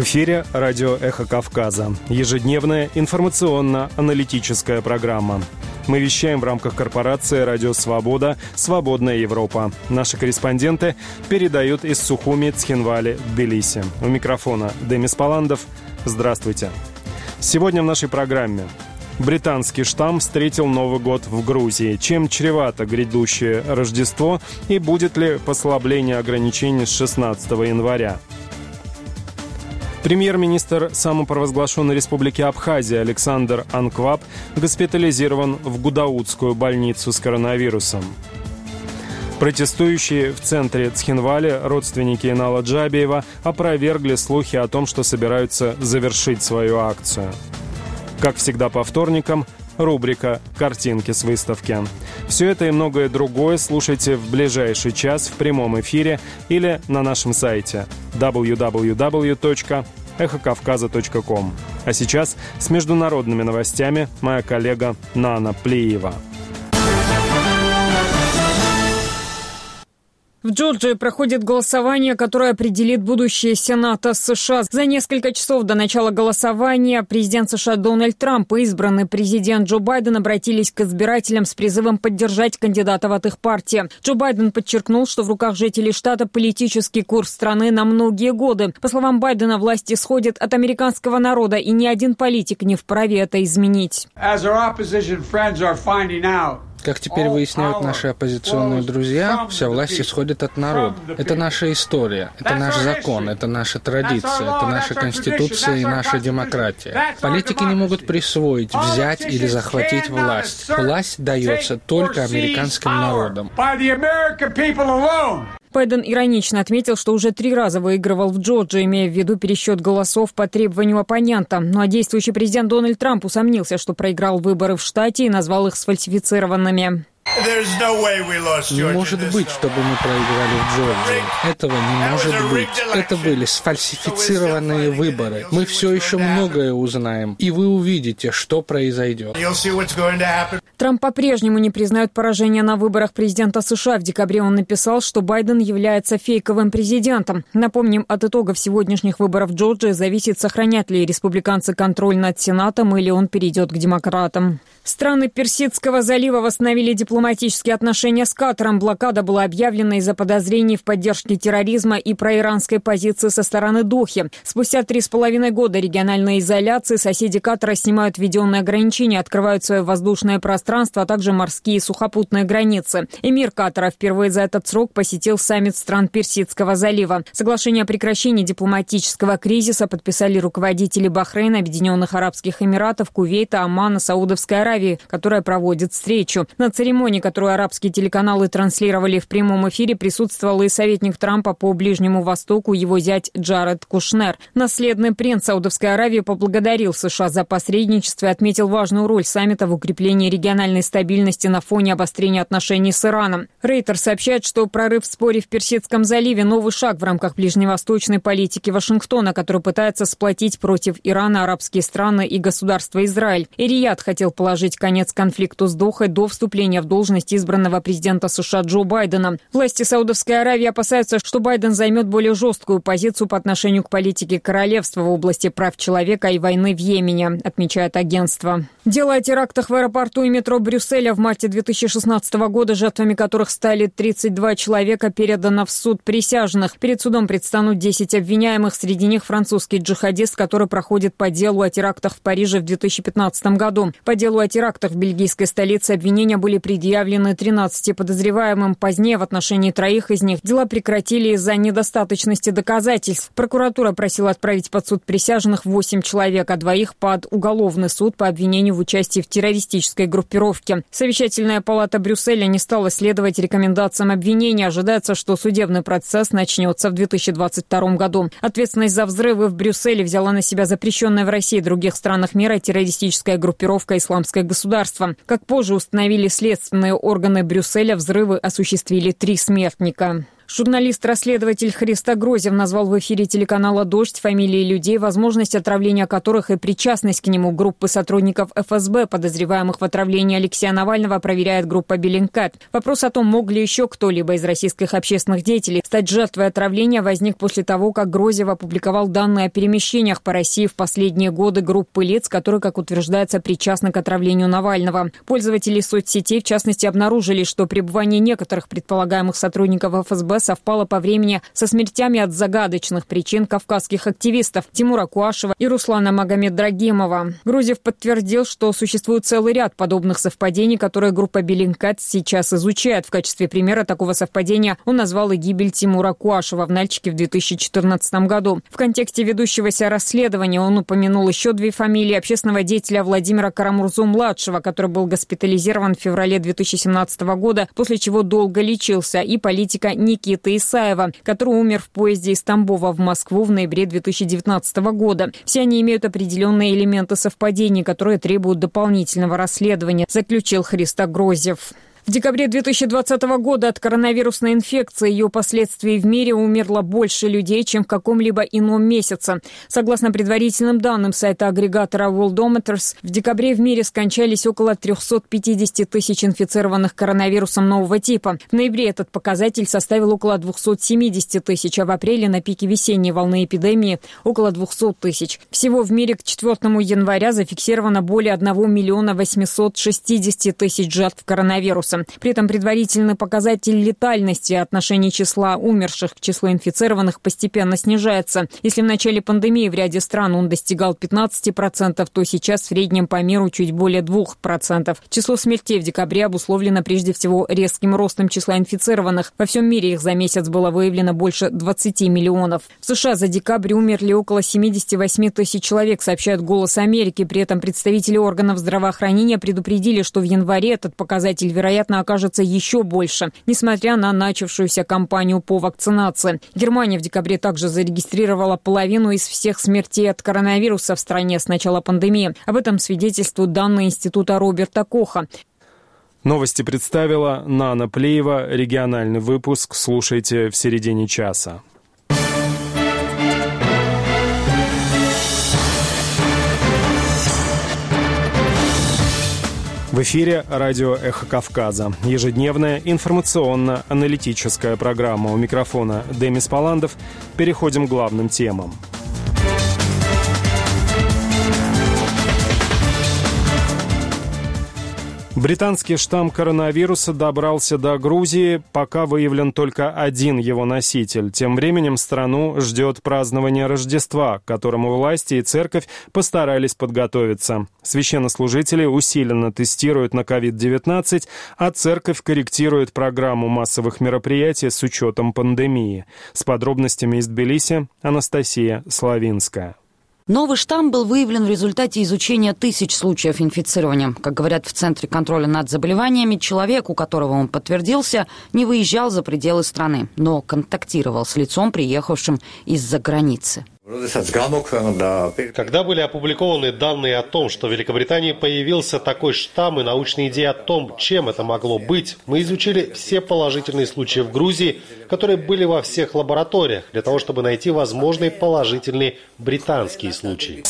В эфире радио «Эхо Кавказа». Ежедневная информационно-аналитическая программа. Мы вещаем в рамках корпорации «Радио Свобода. Свободная Европа». Наши корреспонденты передают из Сухуми, Цхинвали, Тбилиси. У микрофона Демис Паландов. Здравствуйте. Сегодня в нашей программе. Британский штамм встретил Новый год в Грузии. Чем чревато грядущее Рождество и будет ли послабление ограничений с 16 января? Премьер-министр самопровозглашенной республики Абхазия Александр Анкваб госпитализирован в Гудаутскую больницу с коронавирусом. Протестующие в центре Цхинвали, родственники Инала Джабиева, опровергли слухи о том, что собираются завершить свою акцию. Как всегда по вторникам, рубрика «Картинки с выставки». Все это и многое другое слушайте в ближайший час в прямом эфире или на нашем сайте www.эхокавказа.ком. А сейчас с международными новостями моя коллега Нана Плиева. В Джорджии проходит голосование, которое определит будущее Сената США. За несколько часов до начала голосования президент США Дональд Трамп и избранный президент Джо Байден обратились к избирателям с призывом поддержать кандидатов от их партии. Джо Байден подчеркнул, что в руках жителей штата политический курс страны на многие годы. По словам Байдена, власть исходит от американского народа, и ни один политик не вправе это изменить. Как теперь выясняют наши оппозиционные друзья, вся власть исходит от народа. Это наша история, это наш закон, это наша традиция, это наша конституция и наша демократия. Политики не могут присвоить, взять или захватить власть. Власть дается только американским народом. Байден иронично отметил, что уже 3 раза выигрывал в Джорджии, имея в виду пересчет голосов по требованию оппонента. Ну а действующий президент Дональд Трамп усомнился, что проиграл выборы в штате и назвал их сфальсифицированными. Не может быть, чтобы мы проиграли в Джорджии. Этого не может быть. Это были сфальсифицированные выборы. Мы все еще многое узнаем, и вы увидите, что произойдет. Трамп по-прежнему не признает поражение на выборах президента США. В декабре он написал, что Байден является фейковым президентом. Напомним, от итогов сегодняшних выборов в Джорджии зависит, сохранят ли республиканцы контроль над Сенатом или он перейдет к демократам. Страны Персидского залива восстановили дипломатические отношения с Катаром. Блокада была объявлена из-за подозрений в поддержке терроризма и проиранской позиции со стороны Дохи. Спустя 3,5 года региональной изоляции соседи Катара снимают введенные ограничения, открывают свое воздушное пространство, а также морские и сухопутные границы. Эмир Катара впервые за этот срок посетил саммит стран Персидского залива. Соглашение о прекращении дипломатического кризиса подписали руководители Бахрейна, Объединенных Арабских Эмиратов, Кувейта, Омана, Саудовской Аравии, которая проводит встречу. На церемонии, которую арабские телеканалы транслировали в прямом эфире, присутствовал и советник Трампа по Ближнему Востоку, его зять Джаред Кушнер. Наследный принц Саудовской Аравии поблагодарил США за посредничество и отметил важную роль саммита в укреплении региональной стабильности на фоне обострения отношений с Ираном. Рейтер сообщает, что прорыв в споре в Персидском заливе – новый шаг в рамках ближневосточной политики Вашингтона, который пытается сплотить против Ирана арабские страны и государство Израиль. И Рияд хотел положить конец конфликту с Дохой до вступления в должность избранного президента США Джо Байдена. Власти Саудовской Аравии опасаются, что Байден займет более жесткую позицию по отношению к политике королевства в области прав человека и войны в Йемене, отмечает агентство. Дело о терактах в аэропорту и метро Брюсселя в марте 2016 года, жертвами которых стали 32 человека, передано в суд присяжных. Перед судом предстанут 10 обвиняемых, среди них французский джихадист, который проходит по делу о терактах в Париже в 2015 году. По делу о терактах в бельгийской столице обвинения были предъявлены 13 подозреваемым. Позднее в отношении 3 из них дела прекратили из-за недостаточности доказательств. Прокуратура просила отправить под суд присяжных 8 человек, а 2 под уголовный суд по обвинению в участии в террористической группировке. Совещательная палата Брюсселя не стала следовать рекомендациям обвинения. Ожидается, что судебный процесс начнется в 2022 году. Ответственность за взрывы в Брюсселе взяла на себя запрещенная в России и других странах мира террористическая группировка «Исламское государство». Как позже установили следственные органы Брюсселя, взрывы осуществили 3 смертника. Журналист-расследователь Христо Грозев назвал в эфире телеканала «Дождь» фамилии людей, возможность отравления которых и причастность к нему группы сотрудников ФСБ, подозреваемых в отравлении Алексея Навального, проверяет группа Bellingcat. Вопрос о том, мог ли еще кто-либо из российских общественных деятелей стать жертвой отравления, возник после того, как Грозев опубликовал данные о перемещениях по России в последние годы группы лиц, которые, как утверждается, причастны к отравлению Навального. Пользователи соцсетей, в частности, обнаружили, что пребывание некоторых предполагаемых сотрудников ФСБ совпало по времени со смертями от загадочных причин кавказских активистов Тимура Куашева и Руслана Магомед-Драгимова. Грозев подтвердил, что существует целый ряд подобных совпадений, которые группа Bellingcat сейчас изучает. В качестве примера такого совпадения он назвал и гибель Тимура Куашева в Нальчике в 2014 году. В контексте ведущегося расследования он упомянул еще две фамилии общественного деятеля Владимира Карамурзу-младшего, который был госпитализирован в феврале 2017 года, после чего долго лечился, и политика Никиты Исаева, который умер в поезде из Тамбова в Москву в ноябре 2019 года. Все они имеют определенные элементы совпадений, которые требуют дополнительного расследования, заключил Христо Грозев. В декабре 2020 года от коронавирусной инфекции и ее последствий в мире умерло больше людей, чем в каком-либо ином месяце. Согласно предварительным данным сайта агрегатора Worldometers, в декабре в мире скончались около 350 тысяч инфицированных коронавирусом нового типа. В ноябре этот показатель составил около 270 тысяч, а в апреле на пике весенней волны эпидемии около 200 тысяч. Всего в мире к 4 января зафиксировано более 1 миллиона 860 тысяч жертв коронавируса. При этом предварительный показатель летальности в отношении числа умерших к числу инфицированных постепенно снижается. Если в начале пандемии в ряде стран он достигал 15%, то сейчас в среднем по миру чуть более 2%. Число смертей в декабре обусловлено прежде всего резким ростом числа инфицированных. Во всем мире их за месяц было выявлено больше 20 миллионов. В США за декабрь умерли около 78 тысяч человек, сообщает «Голос Америки». При этом представители органов здравоохранения предупредили, что в январе этот показатель, вероятно, окажется еще больше, несмотря на начавшуюся кампанию по вакцинации. Германия в декабре также зарегистрировала половину из всех смертей от коронавируса в стране с начала пандемии. Об этом свидетельствуют данные Института Роберта Коха. Новости представила Нана Плеева. Региональный выпуск слушайте в середине часа. В эфире радио «Эхо Кавказа». Ежедневная информационно-аналитическая программа. У микрофона Демис Паландов. Переходим к главным темам. Британский штамм коронавируса добрался до Грузии, пока выявлен только один его носитель. Тем временем страну ждет празднование Рождества, к которому власти и церковь постарались подготовиться. Священнослужители усиленно тестируют на COVID-19, а церковь корректирует программу массовых мероприятий с учетом пандемии. С подробностями из Тбилиси Анастасия Славинская. Новый штамм был выявлен в результате изучения тысяч случаев инфицирования. Как говорят в Центре контроля над заболеваниями, человек, у которого он подтвердился, не выезжал за пределы страны, но контактировал с лицом, приехавшим из-за границы. Когда были опубликованы данные о том, что в Великобритании появился такой штамм и научные идеи о том, чем это могло быть, мы изучили все положительные случаи в Грузии, которые были во всех лабораториях, для того, чтобы найти возможные положительные британские случаи.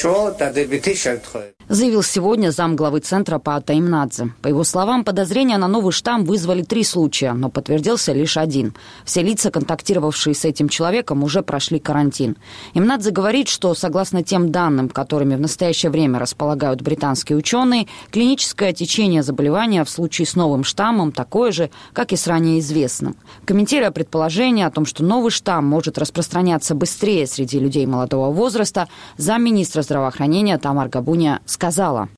Заявил сегодня замглавы Центра Паата Имнадзе. По его словам, подозрения на новый штамм вызвали 3 случая, но подтвердился лишь один. Все лица, контактировавшие с этим человеком, уже прошли карантин. Имнадзе говорит, что, согласно тем данным, которыми в настоящее время располагают британские ученые, клиническое течение заболевания в случае с новым штаммом такое же, как и с ранее известным. Комментируя предположение о том, что новый штамм может распространяться быстрее среди людей молодого возраста, замминистра здравоохранения Тамар Габуния сказала: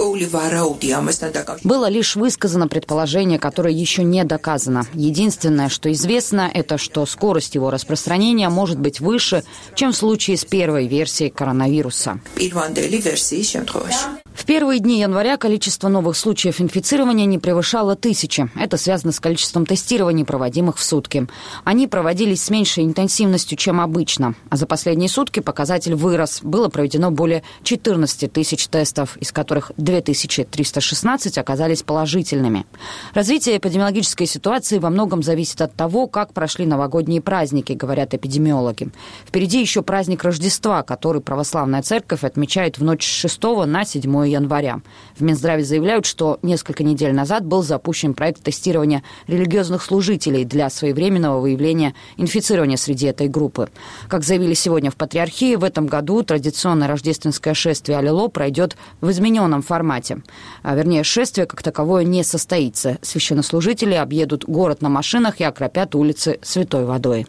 «Было лишь высказано предположение, которое еще не доказано. Единственное, что известно, это что скорость его распространения может быть выше, чем в случае с первой версией коронавируса». В первые дни января количество новых случаев инфицирования не превышало 1000. Это связано с количеством тестирований, проводимых в сутки. Они проводились с меньшей интенсивностью, чем обычно. А за последние сутки показатель вырос. Было проведено более 14 тысяч тестов, из которых 2316 оказались положительными. Развитие эпидемиологической ситуации во многом зависит от того, как прошли новогодние праздники, говорят эпидемиологи. Впереди еще праздник Рождества, который православная церковь отмечает в ночь с 6 на 7 января. В Минздраве заявляют, что несколько недель назад был запущен проект тестирования религиозных служителей для своевременного выявления инфицирования среди этой группы. Как заявили сегодня в Патриархии, в этом году традиционное рождественское шествие Аллило пройдет в измененном формате. Вернее, шествие как таковое не состоится. Священнослужители объедут город на машинах и окропят улицы святой водой.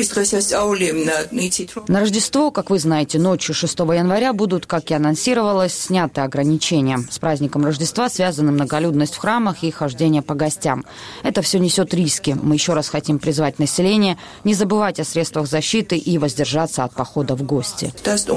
На Рождество, как вы знаете, ночью 6 января будут, как и анонсировалось, сняты ограничения. С праздником Рождества связаны многолюдность в храмах и хождение по гостям. Это все несет риски. Мы еще раз хотим призвать население не забывать о средствах защиты и воздержаться от похода в гости,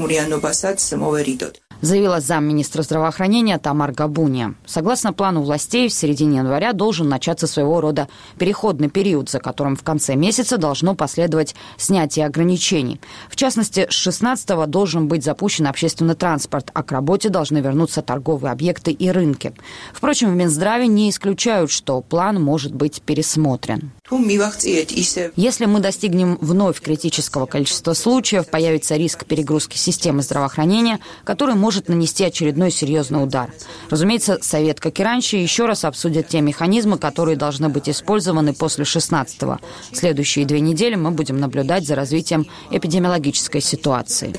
заявила замминистра здравоохранения Тамар Габуния. Согласно плану властей, в середине января должен начаться своего рода переходный период, за которым в конце месяца должно последовать снятие ограничений. В частности, с 16-го должен быть запущен общественный транспорт, а к работе должны вернуться торговые объекты и рынки. Впрочем, в Минздраве не исключают, что план может быть пересмотрен. Если мы достигнем вновь критического количества случаев, появится риск перегрузки системы здравоохранения, который может нанести очередной серьезный удар. Разумеется, Совет, как и раньше, еще раз обсудит те механизмы, которые должны быть использованы после 16-го. Следующие 2 недели мы будем наблюдать за развитием эпидемиологической ситуации.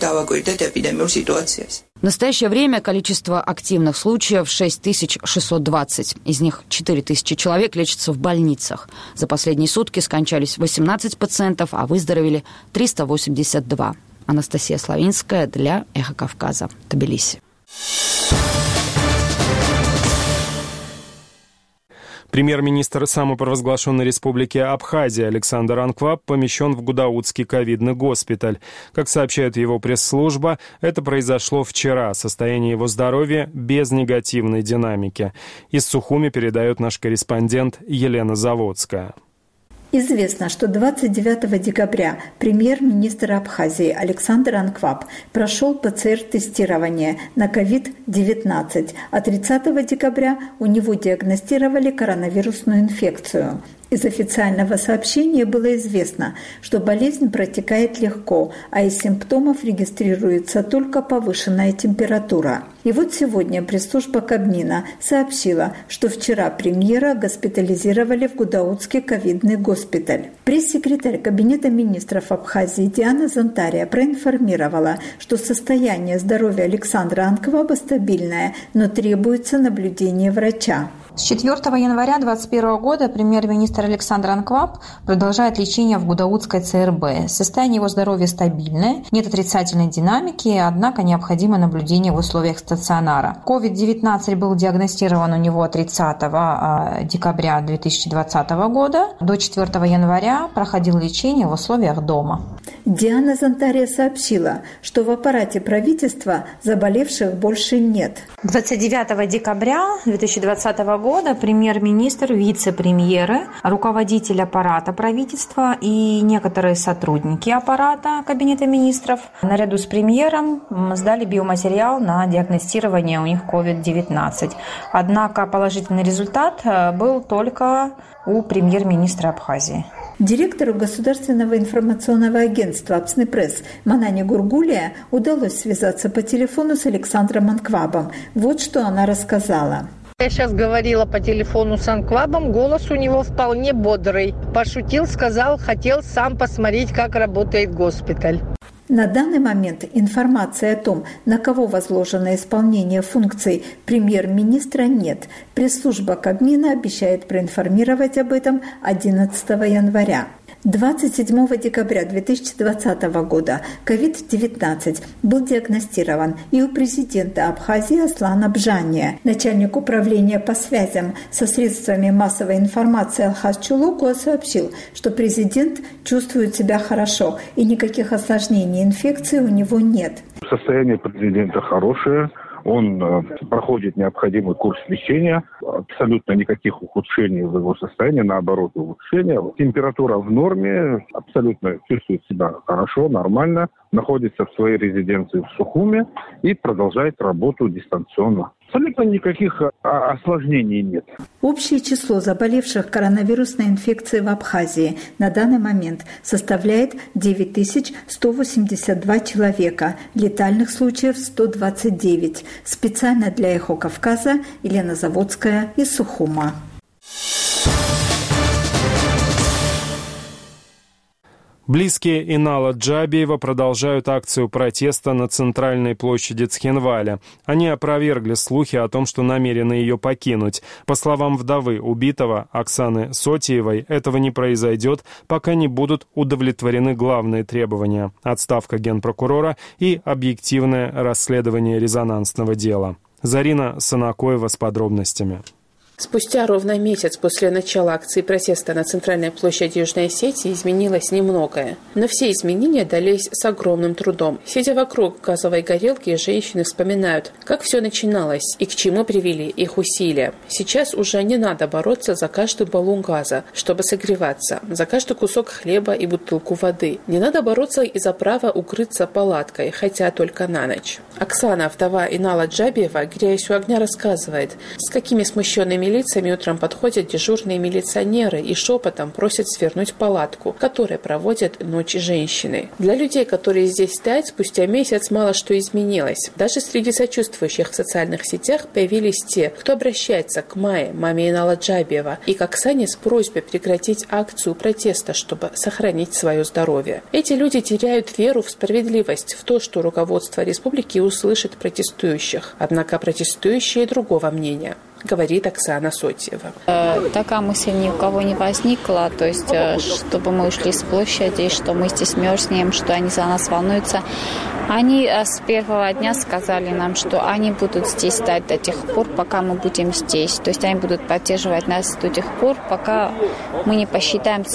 В настоящее время количество активных случаев 6620. Из них 4000 человек лечатся в больницах. За последние сутки скончались 18 пациентов, а выздоровели 382. Анастасия Славинская для «Эхо Кавказа», Тбилиси. Премьер-министр самопровозглашенной республики Абхазия Александр Анкваб помещен в Гудаутский ковидный госпиталь. Как сообщает его пресс-служба, это произошло вчера. Состояние его здоровья без негативной динамики. Из Сухуми передает наш корреспондент Елена Заводская. Известно, что 29 декабря премьер-министр Абхазии Александр Анкваб прошел ПЦР-тестирование на COVID-19, а 30 декабря у него диагностировали коронавирусную инфекцию. Из официального сообщения было известно, что болезнь протекает легко, а из симптомов регистрируется только повышенная температура. И вот сегодня пресс-служба Кабмина сообщила, что вчера премьера госпитализировали в Гудаутский ковидный госпиталь. Пресс-секретарь Кабинета министров Абхазии Диана Зонтария проинформировала, что состояние здоровья Александра Анкваба стабильное, но требуется наблюдение врача. С 4 января 2021 года премьер-министр Александр Анкваб продолжает лечение в Гудаутской ЦРБ. Состояние его здоровья стабильное, нет отрицательной динамики, однако необходимо наблюдение в условиях стационара. COVID-19 был диагностирован у него 30 декабря 2020 года. До 4 января проходил лечение в условиях дома. Диана Зонтария сообщила, что в аппарате правительства заболевших больше нет. 29 декабря 2020 года премьер-министр, вице-премьеры, руководитель аппарата правительства и некоторые сотрудники аппарата Кабинета министров наряду с премьером сдали биоматериал на диагностирование у них COVID-19. Однако положительный результат был только у премьер-министра Абхазии. Директору Государственного информационного агентства «Апснепресс» Манане Гургулия удалось связаться по телефону с Александром Анквабом. Вот что она рассказала. Я сейчас говорила по телефону с Анквабом, голос у него вполне бодрый. Пошутил, сказал, хотел сам посмотреть, как работает госпиталь. На данный момент информации о том, на кого возложено исполнение функций премьер-министра, нет. Пресс-служба Кабмина обещает проинформировать об этом 11 января. 27 декабря 2020 года COVID-19 был диагностирован и у президента Абхазии Аслана Бжания. Начальник управления по связям со средствами массовой информации Алхаз Чулукуа сообщил, что президент чувствует себя хорошо и никаких осложнений инфекции у него нет. Состояние президента хорошее. он проходит необходимый курс лечения, абсолютно никаких ухудшений в его состоянии, наоборот, улучшения. Температура в норме, абсолютно чувствует себя хорошо, нормально, находится в своей резиденции в Сухуме и продолжает работу дистанционно. Абсолютно никаких осложнений нет. Общее число заболевших коронавирусной инфекцией в Абхазии на данный момент составляет 9182 человека, летальных случаев 129. Специально для «Эхо Кавказа» Елена Заводская из Сухума. Близкие Инала Джабиева продолжают акцию протеста на центральной площади Цхинваля. Они опровергли слухи о том, что намерены ее покинуть. По словам вдовы убитого Оксаны Сотиевой, этого не произойдет, пока не будут удовлетворены главные требования – отставка генпрокурора и объективное расследование резонансного дела. Зарина Санакоева с подробностями. Спустя ровно месяц после начала акции протеста на центральной площади Южной Осетии изменилось немногое. Но все изменения дались с огромным трудом. Сидя вокруг газовой горелки, женщины вспоминают, как все начиналось и к чему привели их усилия. Сейчас уже не надо бороться за каждый баллон газа, чтобы согреваться, за каждый кусок хлеба и бутылку воды. Не надо бороться и за право укрыться палаткой, хотя только на ночь. Оксана, вдова Инала Джабиева, греясь у огня, рассказывает, с какими смущенными лицами утром подходят дежурные милиционеры и шепотом просят свернуть палатку, которой проводят ночь женщины. Для людей, которые здесь стоят, спустя месяц мало что изменилось. Даже среди сочувствующих в социальных сетях появились те, кто обращается к Майе, маме Инала Джабиева, и к Оксане с просьбой прекратить акцию протеста, чтобы сохранить свое здоровье. Эти люди теряют веру в справедливость, в то, что руководство республики услышит протестующих. Однако протестующие другого мнения, говорит Оксана Сотиева. Такая мысль ни у кого не возникла, то есть, чтобы мы ушли с площади, что мы здесь мерзнем, что они за нас волнуются. Они с первого дня сказали нам, что они будут здесь стать до тех пор, пока мы будем здесь. То есть они будут поддерживать нас до тех пор, пока мы не посчитаем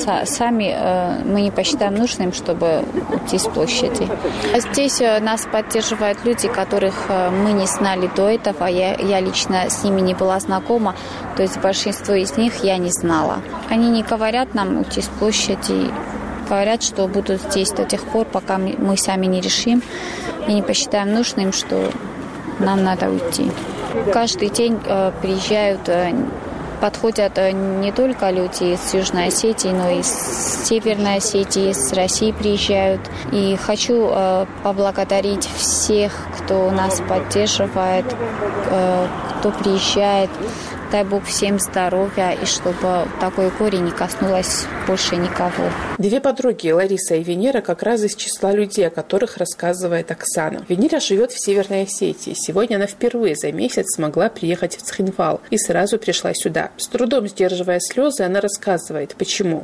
мы не посчитаем нужным, чтобы уйти с площади. Здесь нас поддерживают люди, которых мы не знали до этого. Я лично с ними не была знакома, то есть большинство из них я не знала. Они не говорят нам уйти с площади, говорят, что будут здесь до тех пор, пока мы сами не решим и не посчитаем нужным, что нам надо уйти. Каждый день приезжают, подходят не только люди из Южной Осетии, но и из Северной Осетии, из России приезжают. И хочу поблагодарить всех, кто нас поддерживает, кто приезжает. Дай Бог всем здоровья, и чтобы такое горе не коснулось больше никого. Две подруги, Лариса и Венера, как раз из числа людей, о которых рассказывает Оксана. Венера живет в Северной Осетии. Сегодня она впервые за месяц смогла приехать в Цхинвал и сразу пришла сюда. С трудом сдерживая слезы, она рассказывает, почему.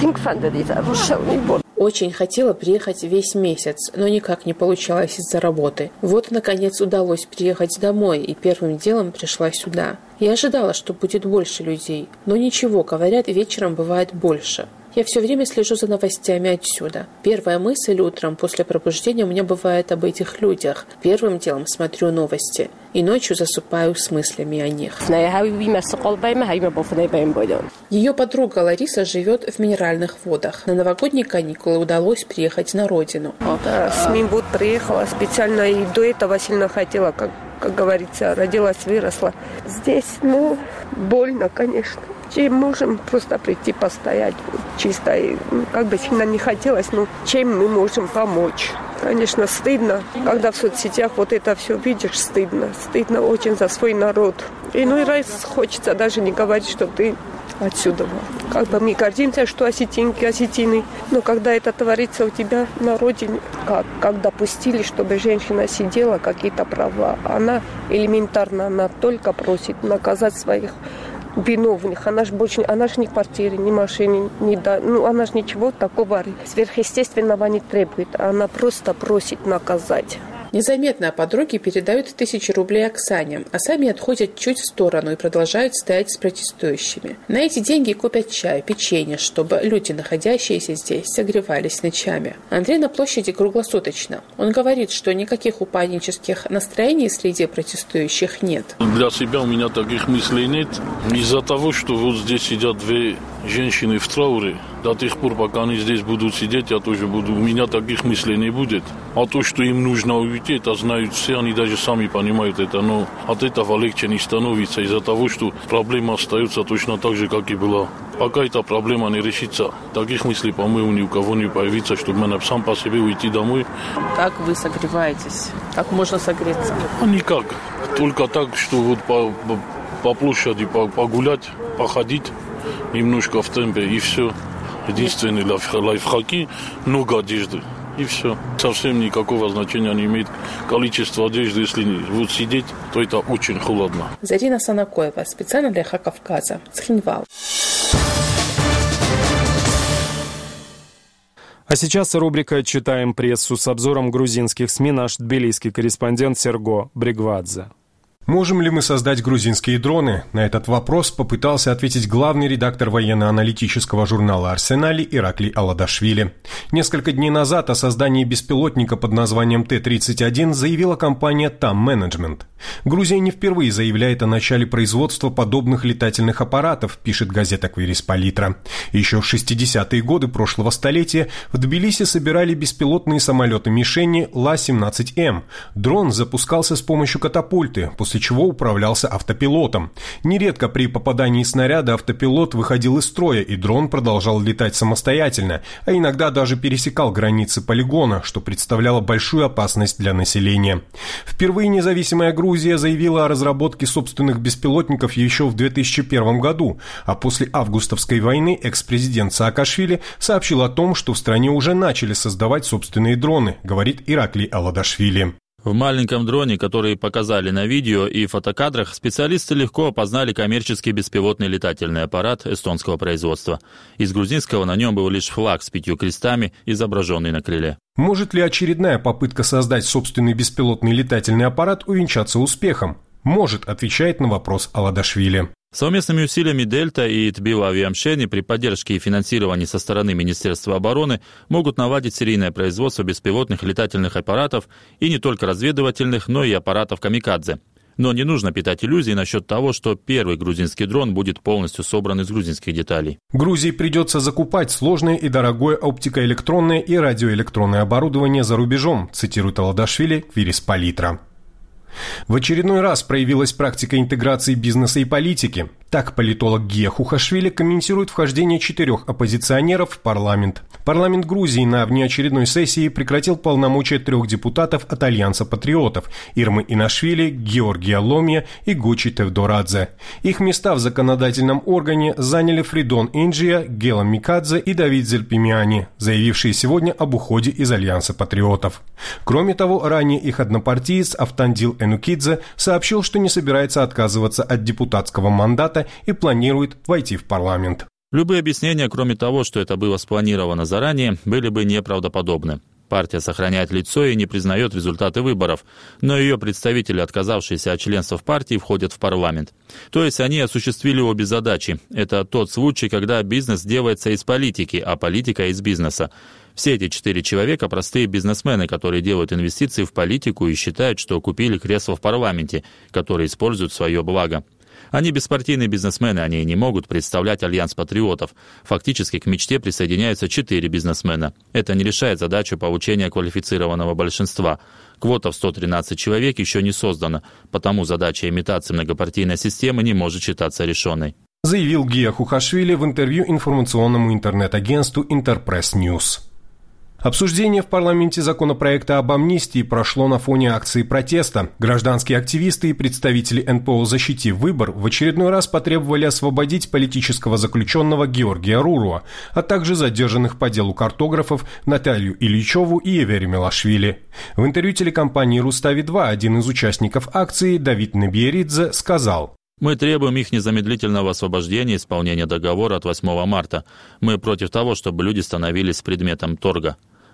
Очень хотела приехать весь месяц, но никак не получалось из-за работы. Вот, наконец, удалось приехать домой, и первым делом пришла сюда. Я ожидала, что будет больше людей, но ничего, говорят, вечером бывает больше. Я все время слежу за новостями отсюда. Первая мысль утром после пробуждения у меня бывает об этих людях. Первым делом смотрю новости. И ночью засыпаю с мыслями о них. Ее подруга Лариса живет в Минеральных водах. На новогодние каникулы удалось приехать на родину. С Минвод приехала специально и до этого сильно хотела, как говорится, родилась, выросла. Здесь, больно, конечно. Чем можем просто прийти постоять чисто. И, как бы сильно не хотелось, но чем мы можем помочь. Конечно, стыдно. Когда в соцсетях вот это все видишь, стыдно. Стыдно очень за свой народ. Иной раз хочется даже не говорить, что ты отсюда. Как бы мы гордимся, что осетинки, осетины. Но когда это творится у тебя на родине, как допустили, чтобы женщина сидела, какие-то права, она элементарно, она только просит наказать своих виновных. Она же ни квартиры, ни машины, она же ничего такого сверхъестественного не требует. Она просто просит наказать. Незаметно подруги передают 1000 рублей Оксане, а сами отходят чуть в сторону и продолжают стоять с протестующими. На эти деньги купят чай, печенье, чтобы люди, находящиеся здесь, согревались ночами. Андрей на площади круглосуточно. Он говорит, что никаких упаднических настроений среди протестующих нет. Для себя у меня таких мыслей нет. Из-за того, что вот здесь сидят две женщины в трауре, до тех пор, пока они здесь будут сидеть, я тоже буду. У меня таких мыслей не будет. А то, что им нужно уйти, это знают все, они даже сами понимают это. Но от этого легче не становится из-за того, что проблема остается точно так же, как и была. Пока эта проблема не решится, таких мыслей, по-моему, ни у кого не появится, чтобы мне сам по себе уйти домой. Как вы согреваетесь? Как можно согреться? Никак. Только так, что вот по площади погулять, походить немножко в темпе и все. Единственные лайфхаки, много одежды и все. Совсем никакого значения не имеет количество одежды. Если вот сидеть, то это очень холодно. Зарина Санакоева, специально для Кавказа, Цхинвал. А сейчас рубрика «Читаем прессу» с обзором грузинских СМИ наш тбилисский корреспондент Серго Бригвадзе. Можем ли мы создать грузинские дроны? На этот вопрос попытался ответить главный редактор военно-аналитического журнала «Арсенали» Ираклий Аладашвили. Несколько дней назад о создании беспилотника под названием Т-31 заявила компания «Там Management». Грузия не впервые заявляет о начале производства подобных летательных аппаратов, пишет газета «Квирис-Палитра». Еще в 60-е годы прошлого столетия в Тбилиси собирали беспилотные самолеты-мишени Ла-17М. Дрон запускался с помощью катапульты, после чего управлялся автопилотом. Нередко при попадании снаряда автопилот выходил из строя, и дрон продолжал летать самостоятельно, а иногда даже пересекал границы полигона, что представляло большую опасность для населения. Впервые независимая Грузия заявила о разработке собственных беспилотников еще в 2001 году, а после августовской войны экс-президент Саакашвили сообщил о том, что в стране уже начали создавать собственные дроны, говорит Ираклий Аладашвили. В маленьком дроне, который показали на видео и фотокадрах, специалисты легко опознали коммерческий беспилотный летательный аппарат эстонского производства. Из грузинского на нем был лишь флаг с 5 крестами, изображенный на крыле. Может ли очередная попытка создать собственный беспилотный летательный аппарат увенчаться успехом? Может, отвечает на вопрос Аладашвили. Совместными усилиями Дельта и Тбила Авиамшени при поддержке и финансировании со стороны Министерства обороны могут наладить серийное производство беспилотных летательных аппаратов и не только разведывательных, но и аппаратов камикадзе. Но не нужно питать иллюзий насчет того, что первый грузинский дрон будет полностью собран из грузинских деталей. Грузии придется закупать сложное и дорогое оптикоэлектронное и радиоэлектронное оборудование за рубежом, цитирует Аладашвили Квирис-Палитра. В очередной раз проявилась практика интеграции бизнеса и политики. Так политолог Гия Хухашвили комментирует вхождение 4 оппозиционеров в парламент. Парламент Грузии на внеочередной сессии прекратил полномочия 3 депутатов от Альянса патриотов – Ирмы Инашвили, Георгия Ломия и Гучи Тевдорадзе. Их места в законодательном органе заняли Фридон Инджия, Гела Микадзе и Давид Зельпимиани, заявившие сегодня об уходе из Альянса патриотов. Кроме того, ранее их однопартиец Автандил Энукидзе сообщил, что не собирается отказываться от депутатского мандата и планирует войти в парламент. Любые объяснения, кроме того, что это было спланировано заранее, были бы неправдоподобны. Партия сохраняет лицо и не признает результаты выборов, но ее представители, отказавшиеся от членства в партии, входят в парламент. То есть они осуществили обе задачи. Это тот случай, когда бизнес делается из политики, а политика из бизнеса. Все эти 4 человека – простые бизнесмены, которые делают инвестиции в политику и считают, что купили кресло в парламенте, которое используют в свое благо. Они беспартийные бизнесмены, они не могут представлять Альянс патриотов. Фактически к мечте присоединяются 4 бизнесмена. Это не решает задачу получения квалифицированного большинства. Квота в 113 человек еще не создана, потому задача имитации многопартийной системы не может считаться решенной. Заявил Гия Хухашвили в интервью информационному интернет-агентству Интерпресс Ньюс. Обсуждение в парламенте законопроекта об амнистии прошло на фоне акции протеста. Гражданские активисты и представители НПО «Защити выбор» в очередной раз потребовали освободить политического заключенного Георгия Руруа, а также задержанных по делу картографов Наталью Ильичеву и Евери Мелашвили. В интервью телекомпании «Рустави-2» один из участников акции, Давид Небиеридзе, сказал: «Мы требуем их незамедлительного освобождения и исполнения договора от 8 марта. Мы против того, чтобы люди становились предметом торга.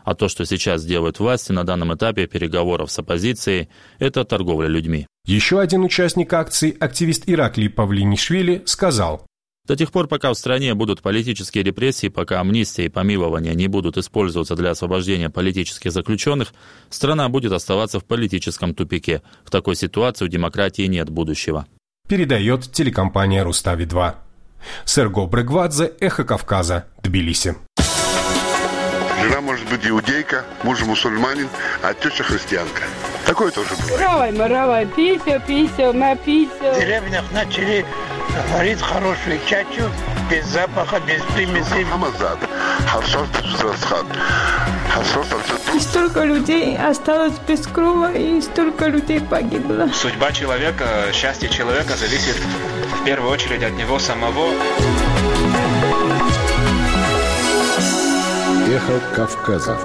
А то, что сейчас делают власти на данном этапе переговоров с оппозицией, это торговля людьми. Еще один участник акции, активист Ираклий Павлинишвили, сказал: до тех пор, пока в стране будут политические репрессии, пока амнистия и помилование не будут использоваться для освобождения политических заключенных, страна будет оставаться в политическом тупике. В такой ситуации у демократии нет будущего. Передает телекомпания «Рустави-2». Серго Брегвадзе, Эхо Кавказа, Тбилиси. Жена может быть иудейка, муж мусульманин, а теща христианка. Такое тоже бывает. Равай, пися, на пися. В деревнях начали варить хорошую чачу, без запаха, без примесей. И столько людей осталось без крова, и столько людей погибло. Судьба человека, счастье человека зависит в первую очередь от него самого. Эхо Кавказа.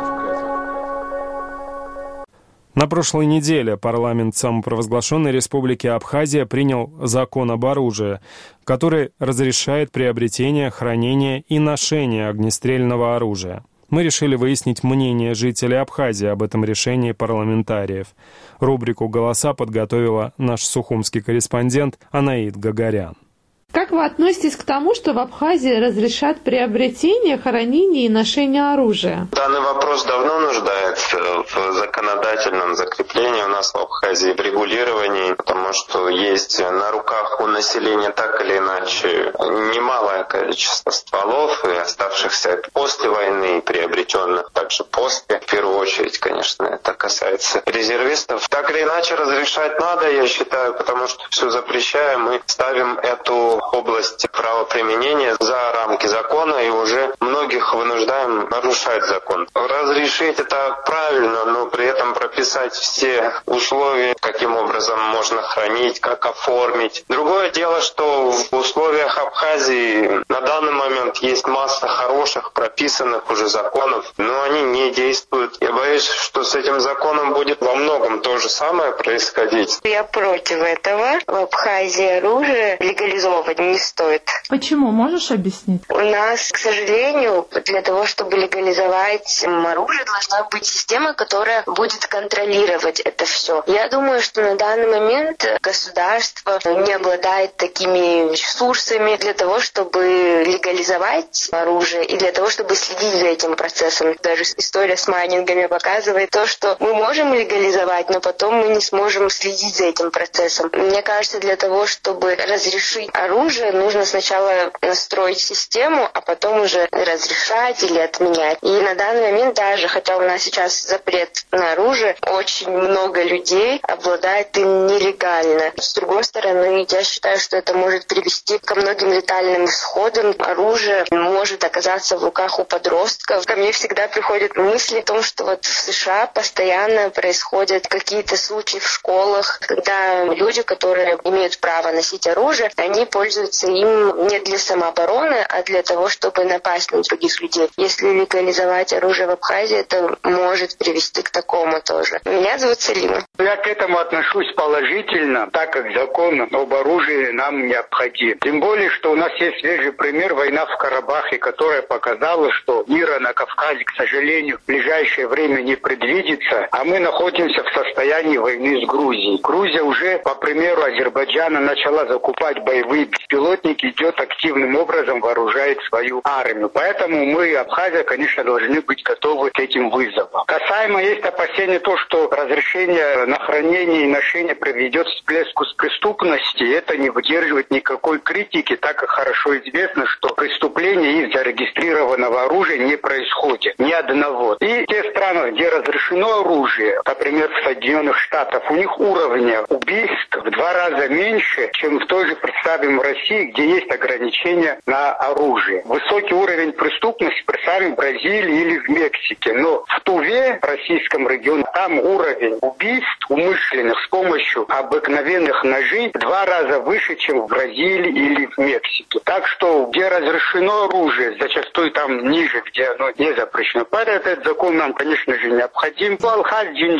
На прошлой неделе парламент самопровозглашенной республики Абхазия принял закон об оружии, который разрешает приобретение, хранение и ношение огнестрельного оружия. Мы решили выяснить мнение жителей Абхазии об этом решении парламентариев. Рубрику «Голоса» подготовила наш сухумский корреспондент Анаид Гагарян. Как вы относитесь к тому, что в Абхазии разрешат приобретение, хранение и ношение оружия? Данный вопрос давно нуждается в законодательном закреплении у нас в Абхазии, в регулировании, потому что есть на руках у населения так или иначе немалое количество стволов и оставшихся после войны, и приобретенных также после. В первую очередь, конечно, это касается резервистов. Так или иначе разрешать надо, я считаю, потому что все запрещаем, мы ставим эту область правоприменения за рамки закона и уже многих вынуждаем нарушать закон. Разрешить это правильно, но при этом прописать все условия, каким образом можно хранить, как оформить. Другое дело, что в условиях Абхазии на данный момент есть масса хороших прописанных уже законов, но они не действуют. Я боюсь, что с этим законом будет во многом то же самое происходить. Я против этого. В Абхазии оружие легализовывать не стоит. Почему? Можешь объяснить? У нас, к сожалению, для того, чтобы легализовать оружие, должна быть система, которая будет контролировать это все. Я думаю, что на данный момент государство не обладает такими ресурсами для того, чтобы легализовать оружие и для того, чтобы следить за этим процессом. Даже история с майнингами показывает то, что мы можем легализовать, но потом мы не сможем следить за этим процессом. Мне кажется, для того, чтобы разрешить оружие, нужно сначала настроить систему, а потом уже разрешать или отменять. И на данный момент даже, хотя у нас сейчас запрет на оружие, очень много людей обладает им нелегально. С другой стороны, я считаю, что это может привести ко многим летальным исходам. Оружие может оказаться в руках у подростков. Ко мне всегда приходят мысли о том, что вот в США постоянно происходят какие-то случаи в школах, когда люди, которые имеют право носить оружие, они пользуются им не для самообороны, а для того, чтобы напасть на других людей. Если легализовать оружие в Абхазии, это может привести к такому тоже. Меня зовут Салима. Я к этому отношусь положительно, так как закон об оружии нам необходим. Тем более, что у нас есть свежий пример война в Карабахе, которая показала, что мира на Кавказе, к сожалению, в ближайшее время не предвидится, а мы находимся в состоянии войны с Грузией. Грузия уже, по примеру Азербайджана, начала закупать боевые беспилотники, идет активным образом, вооружает свою армию. Поэтому мы, Абхазия, конечно, должны быть готовы к этим вызовам. Касаемо есть опасения то, что разрешение на хранение и ношение приведет к всплеску преступности. Это не выдерживает никакой критики, так как хорошо известно, что преступления из зарегистрированного оружия не происходит. Ни одного. И те страны, где разрешено оружие, например, в Соединенных Штатах, у них уровня убийств в 2 раза меньше, чем в той же, представим, в России, где есть ограничения на оружие. Высокий уровень преступности, представим, в Бразилии или в Мексике. Но в Туве, в российском регионе, там уровень убийств умышленных с помощью обыкновенных ножей в 2 раза выше, чем в Бразилии или в Мексике. Так что, где разрешено оружие, зачастую там ниже, где оно не запрещено. Поэтому этот закон нам, конечно же, необходим. Алхаз Джинджал.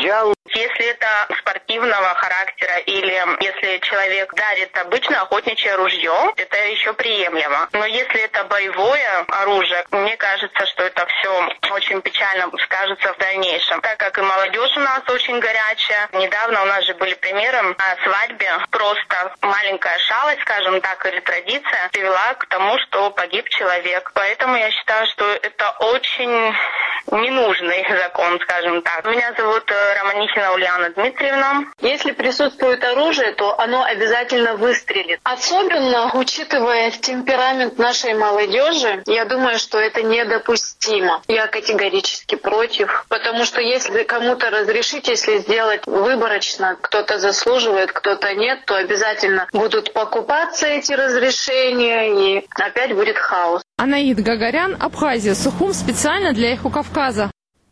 Если это спортивного характера или если человек дарит обычное охотничье ружье, это еще приемлемо. Но если это боевое оружие, мне кажется, что это все очень печально скажется в дальнейшем. Так как и молодежь у нас очень горячая. Недавно у нас же были примеры на свадьбе. Просто маленькая шалость, скажем так, или традиция привела к тому, что погиб человек. Поэтому я считаю, что это очень ненужный закон, скажем так. Меня зовут Романихина Ульяна Дмитриевна. Если присутствует оружие, то оно обязательно выстрелит. Особенно, учитывая темперамент нашей молодежи, я думаю, что это недопустимо. Я категорически против, потому что если кому-то разрешить, если сделать выборочно, кто-то заслуживает, кто-то нет, то обязательно будут покупаться эти разрешения, и опять будет хаос. Анаид Гагарян, Абхазия, Сухум, специально для «Эхо Кавказа».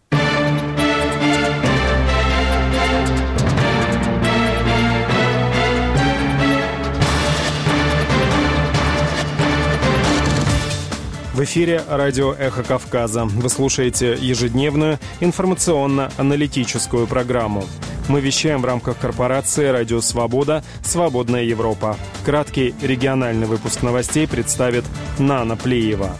В эфире радио «Эхо Кавказа». Вы слушаете ежедневную информационно-аналитическую программу. Мы вещаем в рамках корпорации «Радио Свобода. Свободная Европа». Краткий региональный выпуск новостей представит Нана Плиева.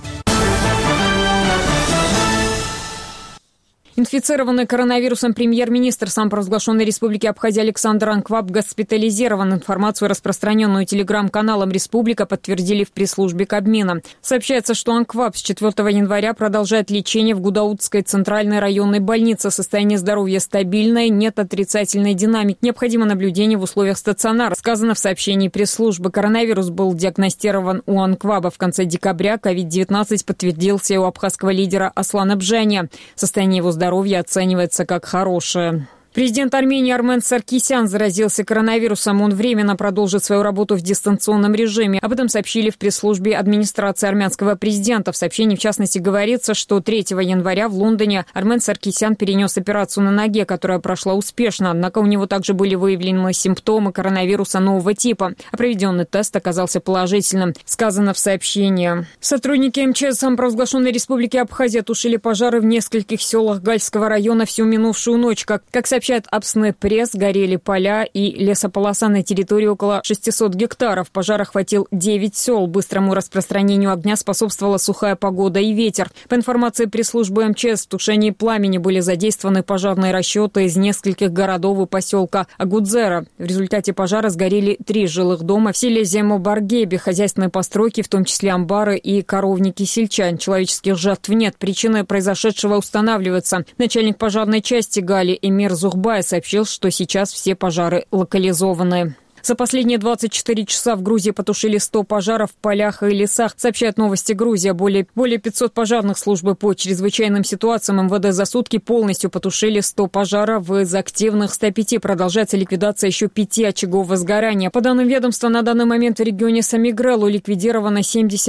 Инфицированный коронавирусом премьер-министр самопровозглашенной республики Абхазия Александр Анкваб госпитализирован. Информацию, распространенную телеграм-каналом «Республика», подтвердили в пресс-службе Кабмина. Сообщается, что Анкваб с 4 января продолжает лечение в Гудаутской центральной районной больнице. Состояние здоровья стабильное, нет отрицательной динамики. Необходимо наблюдение в условиях стационара. Сказано в сообщении пресс-службы. Коронавирус был диагностирован у Анкваба в конце декабря. COVID-19 подтвердился и у абхазского лидера Аслана Бжания. Состояние его здоровья оценивается как хорошее. Президент Армении Армен Саркисян заразился коронавирусом. Он временно продолжит свою работу в дистанционном режиме. Об этом сообщили в пресс-службе администрации армянского президента. В сообщении, в частности, говорится, что 3 января в Лондоне Армен Саркисян перенес операцию на ноге, которая прошла успешно. Однако у него также были выявлены симптомы коронавируса нового типа. А проведенный тест оказался положительным. Сказано в сообщении. Сотрудники МЧС самопровозглашенной республики Абхазия тушили пожары в нескольких селах Гальского района всю минувшую ночь. Как сообщает Абснет Пресс, горели поля и лесополоса на территории около 600 гектаров. Пожар охватил 9 сел. Быстрому распространению огня способствовала сухая погода и ветер. По информации пресс-службы МЧС, в тушении пламени были задействованы пожарные расчеты из нескольких городов и поселка Агудзера. В результате пожара сгорели 3 жилых дома в селе Земо-Баргебе, хозяйственные постройки, в том числе амбары и коровники сельчан. Человеческих жертв нет. Причины произошедшего устанавливаются. Начальник пожарной части Гали Эмир Зухбай сообщил, что сейчас все пожары локализованы. За последние 24 часа в Грузии потушили 100 пожаров в полях и лесах. Сообщает Новости Грузия. Более 500 пожарных службы по чрезвычайным ситуациям МВД за сутки полностью потушили 100 пожаров. Из активных 105 продолжается ликвидация еще 5 очагов возгорания. По данным ведомства, на данный момент в регионе Самигрелу ликвидировано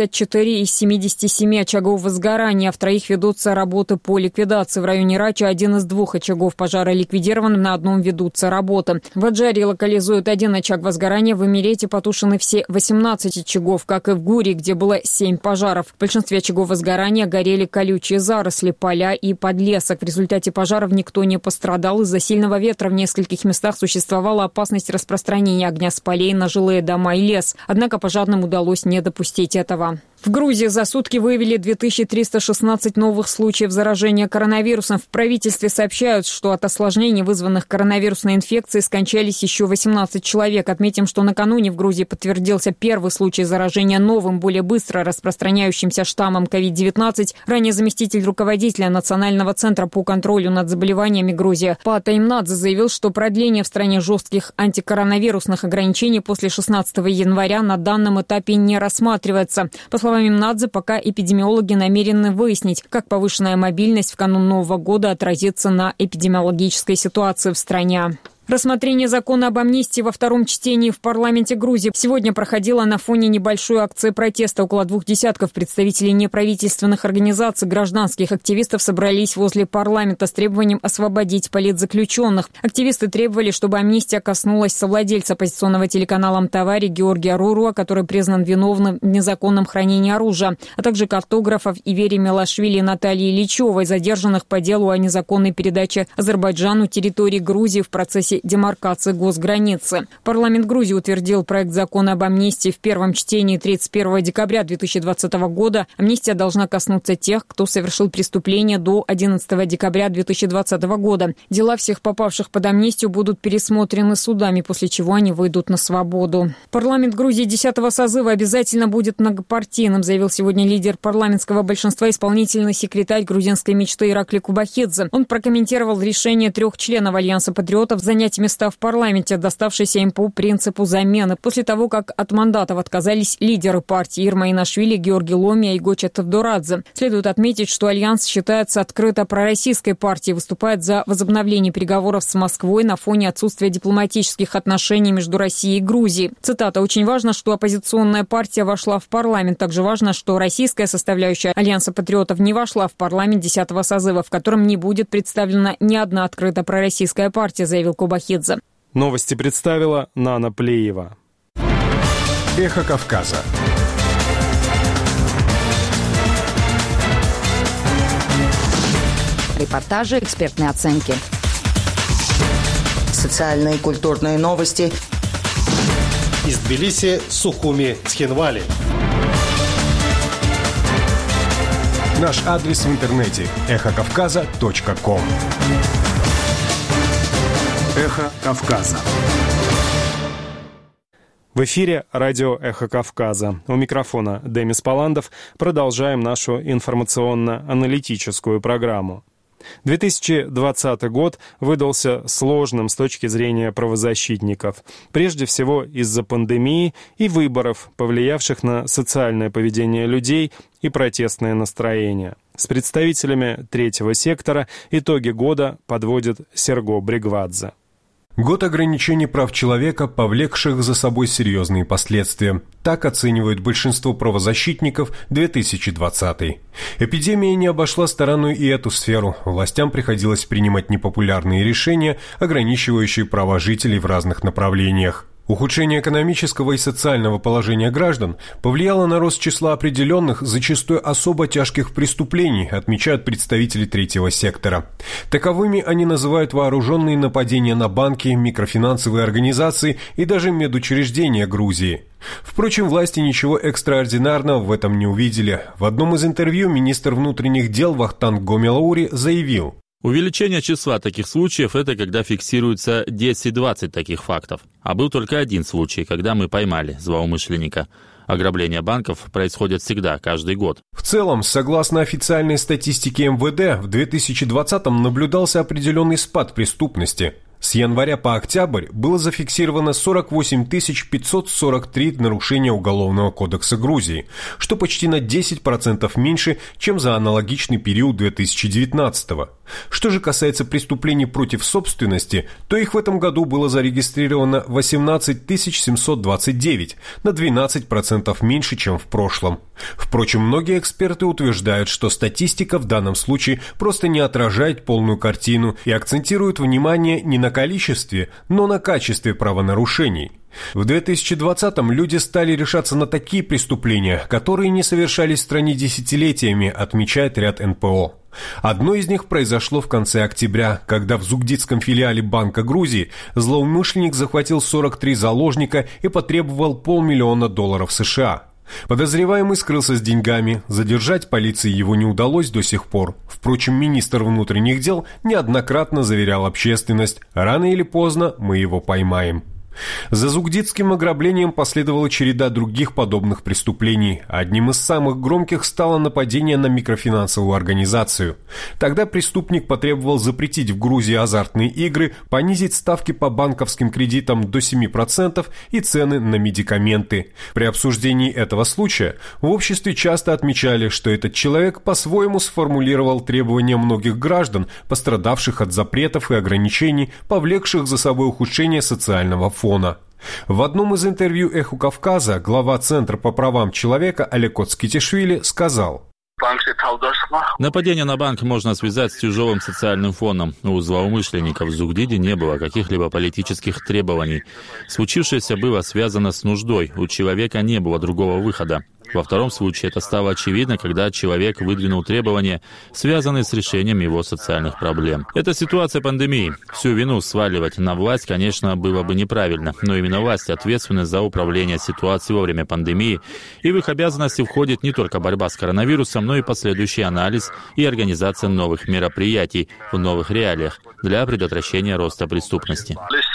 74 из 77 очагов возгорания. В 3 ведутся работы по ликвидации. В районе Рача 1 из 2 очагов пожара ликвидирован, на одном ведутся работы. В Аджаре локализуют 1 очаг возгорания. В Эмирете потушены все 18 очагов, как и в Гури, где было 7 пожаров. В большинстве очагов возгорания горели колючие заросли, поля и подлесок. В результате пожаров никто не пострадал. Из-за сильного ветра в нескольких местах существовала опасность распространения огня с полей на жилые дома и лес. Однако пожарным удалось не допустить этого. В Грузии за сутки выявили 2316 новых случаев заражения коронавирусом. В правительстве сообщают, что от осложнений, вызванных коронавирусной инфекцией, скончались еще 18 человек. Отметим, что накануне в Грузии подтвердился первый случай заражения новым, более быстро распространяющимся штаммом COVID-19. Ранее заместитель руководителя Национального центра по контролю над заболеваниями Грузии Пата Имнадзе заявил, что продление в стране жестких антикоронавирусных ограничений после 16 января на данном этапе не рассматривается. По словам Имнадзе, пока эпидемиологи намерены выяснить, как повышенная мобильность в канун Нового года отразится на эпидемиологической ситуации в стране. Рассмотрение закона об амнистии во втором чтении в парламенте Грузии сегодня проходило на фоне небольшой акции протеста. Около 2 десятков представителей неправительственных организаций, гражданских активистов собрались возле парламента с требованием освободить политзаключенных. Активисты требовали, чтобы амнистия коснулась совладельца оппозиционного телеканала «Мтавари» Георгия Руруа, который признан виновным в незаконном хранении оружия, а также картографов Ивери Мелашвили и Натальи Ильичевой, задержанных по делу о незаконной передаче Азербайджану территории Грузии в процессе демаркации госграницы. Парламент Грузии утвердил проект закона об амнистии в первом чтении 31 декабря 2020 года. Амнистия должна коснуться тех, кто совершил преступление до 11 декабря 2020 года. Дела всех попавших под амнистию будут пересмотрены судами, после чего они выйдут на свободу. Парламент Грузии 10-го созыва обязательно будет многопартийным, заявил сегодня лидер парламентского большинства, исполнительный секретарь грузинской мечты Иракли Кубахидзе. Он прокомментировал решение 3 членов Альянса патриотов занять места в парламенте, доставшиеся им по принципу замены, после того, как от мандатов отказались лидеры партии Ирма Инашвили, Георгий Ломия и Гоча Тавдорадзе. Следует отметить, что Альянс считается открыто пророссийской партией, выступает за возобновление переговоров с Москвой на фоне отсутствия дипломатических отношений между Россией и Грузией. Цитата: «Очень важно, что оппозиционная партия вошла в парламент. Также важно, что российская составляющая Альянса патриотов не вошла в парламент 10-го созыва, в котором не будет представлена ни одна открыто пророссийская партия», заявил Кубахидзе. Новости представила Нана Плеева. Эхо Кавказа. Репортажи, экспертные оценки. Социальные и культурные новости. Из Тбилиси, Сухуми, Цхинвали. Наш адрес в интернете – эхокавказа.ком. Эхо Кавказа. В эфире радио «Эхо Кавказа». У микрофона Демис Паландов. Продолжаем нашу информационно-аналитическую программу. 2020 год выдался сложным с точки зрения правозащитников. Прежде всего из-за пандемии и выборов, повлиявших на социальное поведение людей и протестные настроения. С представителями третьего сектора итоги года подводит Серго Бригвадзе. Год ограничений прав человека, повлекших за собой серьезные последствия. Так оценивают большинство правозащитников 2020. Эпидемия не обошла стороной и эту сферу. Властям приходилось принимать непопулярные решения, ограничивающие права жителей в разных направлениях. Ухудшение экономического и социального положения граждан повлияло на рост числа определенных, зачастую особо тяжких преступлений, отмечают представители третьего сектора. Таковыми они называют вооруженные нападения на банки, микрофинансовые организации и даже медучреждения Грузии. Впрочем, власти ничего экстраординарного в этом не увидели. В одном из интервью министр внутренних дел Вахтанг Гомелаури заявил: увеличение числа таких случаев – это когда фиксируется 10-20 таких фактов. А был только один случай, когда мы поймали злоумышленника. Ограбления банков происходят всегда, каждый год. В целом, согласно официальной статистике МВД, в 2020-м наблюдался определенный спад преступности. С января по октябрь было зафиксировано 48 543 нарушения Уголовного кодекса Грузии, что почти на 10% меньше, чем за аналогичный период 2019-го. Что же касается преступлений против собственности, то их в этом году было зарегистрировано 18 729, на 12% меньше, чем в прошлом. Впрочем, многие эксперты утверждают, что статистика в данном случае просто не отражает полную картину и акцентирует внимание не на количестве, но на качестве правонарушений. В 2020-м люди стали решаться на такие преступления, которые не совершались в стране десятилетиями, отмечает ряд НПО. Одно из них произошло в конце октября, когда в Зугдитском филиале Банка Грузии злоумышленник захватил 43 заложника и потребовал $500 000 США. Подозреваемый скрылся с деньгами, задержать полиции его не удалось до сих пор. Впрочем, министр внутренних дел неоднократно заверял общественность: рано или поздно мы его поймаем. За зугдитским ограблением последовала череда других подобных преступлений. Одним из самых громких стало нападение на микрофинансовую организацию. Тогда преступник потребовал запретить в Грузии азартные игры, понизить ставки по банковским кредитам до 7% и цены на медикаменты. При обсуждении этого случая в обществе часто отмечали, что этот человек по-своему сформулировал требования многих граждан, пострадавших от запретов и ограничений, повлекших за собой ухудшение социального фона. В одном из интервью «Эху Кавказа» глава Центра по правам человека Олег Коцкитишвили сказал: нападение на банк можно связать с тяжелым социальным фоном. У злоумышленников в Зугдиде не было каких-либо политических требований. Случившееся было связано с нуждой. У человека не было другого выхода. Во втором случае это стало очевидно, когда человек выдвинул требования, связанные с решением его социальных проблем. Это ситуация пандемии. Всю вину сваливать на власть, конечно, было бы неправильно, но именно власти ответственны за управление ситуацией во время пандемии, и в их обязанности входит не только борьба с коронавирусом, но и последующий анализ и организация новых мероприятий в новых реалиях для предотвращения роста преступности.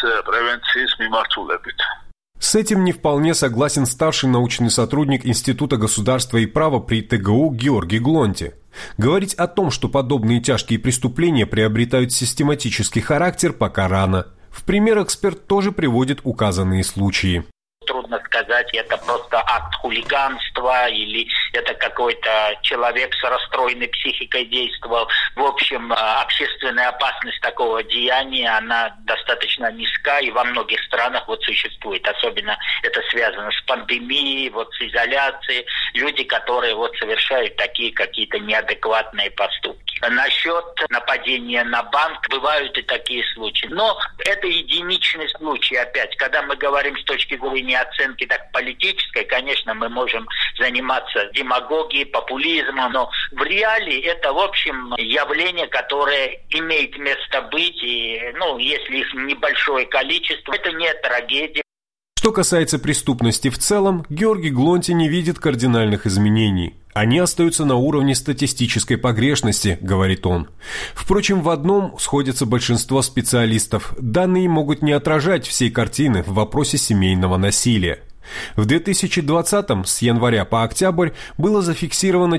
С этим не вполне согласен старший научный сотрудник Института государства и права при ТГУ Георгий Глонти. Говорить о том, что подобные тяжкие преступления приобретают систематический характер, пока рано. В пример эксперт тоже приводит указанные случаи. Трудно сказать, это просто акт хулиганства или это какой-то человек с расстроенной психикой действовал. В общем, общественная опасность такого деяния, она достаточно низка и во многих странах вот существует. Особенно это связано с пандемией, вот с изоляцией. Люди, которые вот совершают такие какие-то неадекватные поступки. Насчет нападения на банк, бывают и такие случаи. Но это единичный случай опять. Когда мы говорим с точки зрения оценки так политической, конечно, мы можем заниматься демагогией, популизмом, но в реалии это, в общем, явление, которое имеет место быть, и, если их небольшое количество, это не трагедия. Что касается преступности в целом, Георгий Глонти не видит кардинальных изменений. Они остаются на уровне статистической погрешности, говорит он. Впрочем, в одном сходятся большинство специалистов. Данные могут не отражать всей картины в вопросе семейного насилия. В 2020-м с января по октябрь было зафиксировано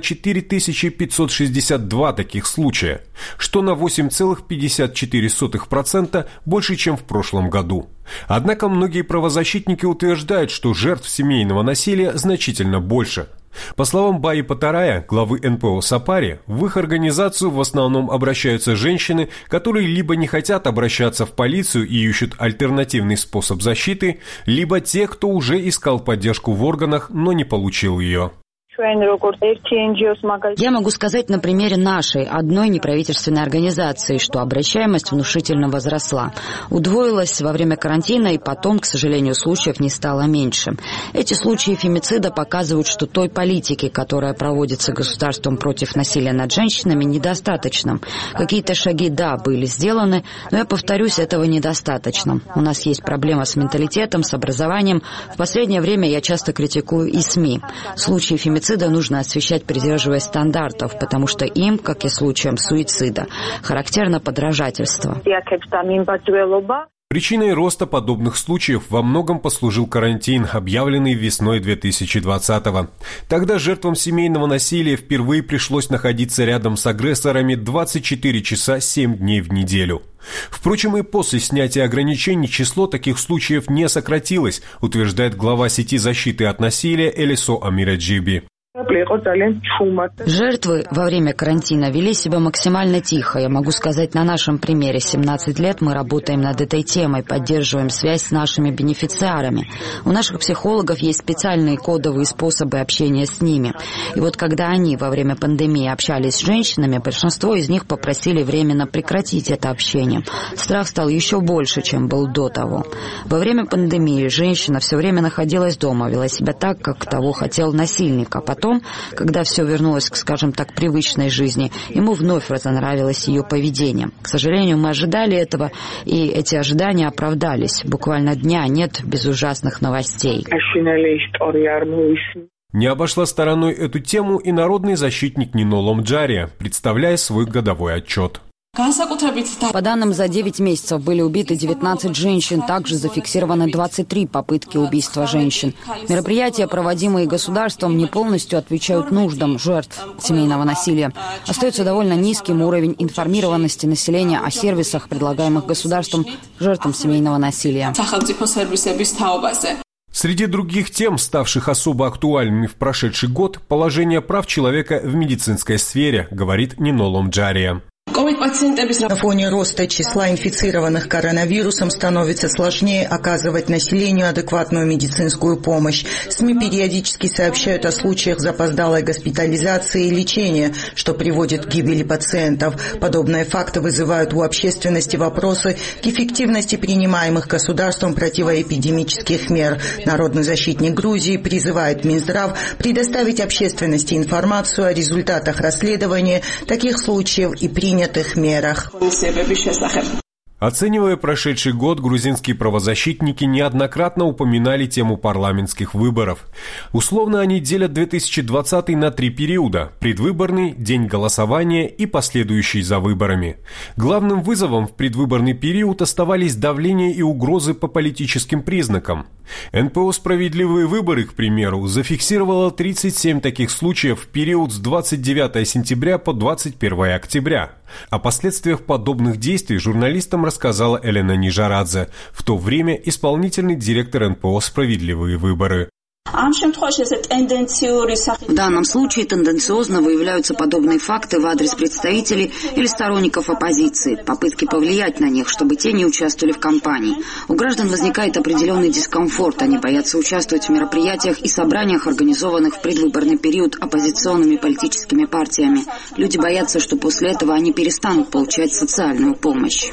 4562 таких случая, что на 8,54% больше, чем в прошлом году. Однако многие правозащитники утверждают, что жертв семейного насилия значительно больше. По словам Баи Патарая, главы НПО «Сапари», в их организацию в основном обращаются женщины, которые либо не хотят обращаться в полицию и ищут альтернативный способ защиты, либо те, кто уже искал поддержку в органах, но не получил ее. Я могу сказать на примере нашей, одной неправительственной организации, что обращаемость внушительно возросла. Удвоилась во время карантина, и потом, к сожалению, случаев не стало меньше. Эти случаи фемицида показывают, что той политики, которая проводится государством против насилия над женщинами, недостаточно. Какие-то шаги, да, были сделаны, но я повторюсь, этого недостаточно. У нас есть проблема с менталитетом, с образованием. В последнее время я часто критикую и СМИ. Случаи фемицида нужно освещать, придерживаясь стандартов, потому что им, как и случаям суицида, характерно подражательство. Причиной роста подобных случаев во многом послужил карантин, объявленный весной 2020-го. Тогда жертвам семейного насилия впервые пришлось находиться рядом с агрессорами 24 часа 7 дней в неделю. Впрочем, и после снятия ограничений число таких случаев не сократилось, утверждает глава сети защиты от насилия Элисо Амираджиби. Жертвы во время карантина вели себя максимально тихо. Я могу сказать на нашем примере. 17 лет мы работаем над этой темой, поддерживаем связь с нашими бенефициарами. У наших психологов есть специальные кодовые способы общения с ними. И вот когда они во время пандемии общались с женщинами, большинство из них попросили временно прекратить это общение. Страх стал еще больше, чем был до того. Во время пандемии женщина все время находилась дома, вела себя так, как того хотел насильник, а потом, когда все вернулось к, скажем так, привычной жизни, ему вновь разонравилось ее поведение. К сожалению, мы ожидали этого, и эти ожидания оправдались. Буквально дня нет без ужасных новостей. Не обошла стороной эту тему и народный защитник Нино Ломджария, представляя свой годовой отчет. По данным, за 9 месяцев были убиты 19 женщин, также зафиксированы 23 попытки убийства женщин. Мероприятия, проводимые государством, не полностью отвечают нуждам жертв семейного насилия. Остается довольно низким уровень информированности населения о сервисах, предлагаемых государством жертвам семейного насилия. Среди других тем, ставших особо актуальными в прошедший год, положение прав человека в медицинской сфере, говорит Нинолом Джария. На фоне роста числа инфицированных коронавирусом становится сложнее оказывать населению адекватную медицинскую помощь. СМИ периодически сообщают о случаях запоздалой госпитализации и лечения, что приводит к гибели пациентов. Подобные факты вызывают у общественности вопросы к эффективности принимаемых государством противоэпидемических мер. Народный защитник Грузии призывает Минздрав предоставить общественности информацию о результатах расследования таких случаев и принятых мерах. Оценивая прошедший год, грузинские правозащитники неоднократно упоминали тему парламентских выборов. Условно они делят 2020 на 3 периода – предвыборный, день голосования и последующий за выборами. Главным вызовом в предвыборный период оставались давление и угрозы по политическим признакам. НПО «Справедливые выборы», к примеру, зафиксировало 37 таких случаев в период с 29 сентября по 21 октября. О последствиях подобных действий журналистам рассказала Елена Нижарадзе, в то время исполнительный директор НПО «Справедливые выборы». В данном случае тенденциозно выявляются подобные факты в адрес представителей или сторонников оппозиции, попытки повлиять на них, чтобы те не участвовали в кампании. У граждан возникает определенный дискомфорт, они боятся участвовать в мероприятиях и собраниях, организованных в предвыборный период оппозиционными политическими партиями. Люди боятся, что после этого они перестанут получать социальную помощь.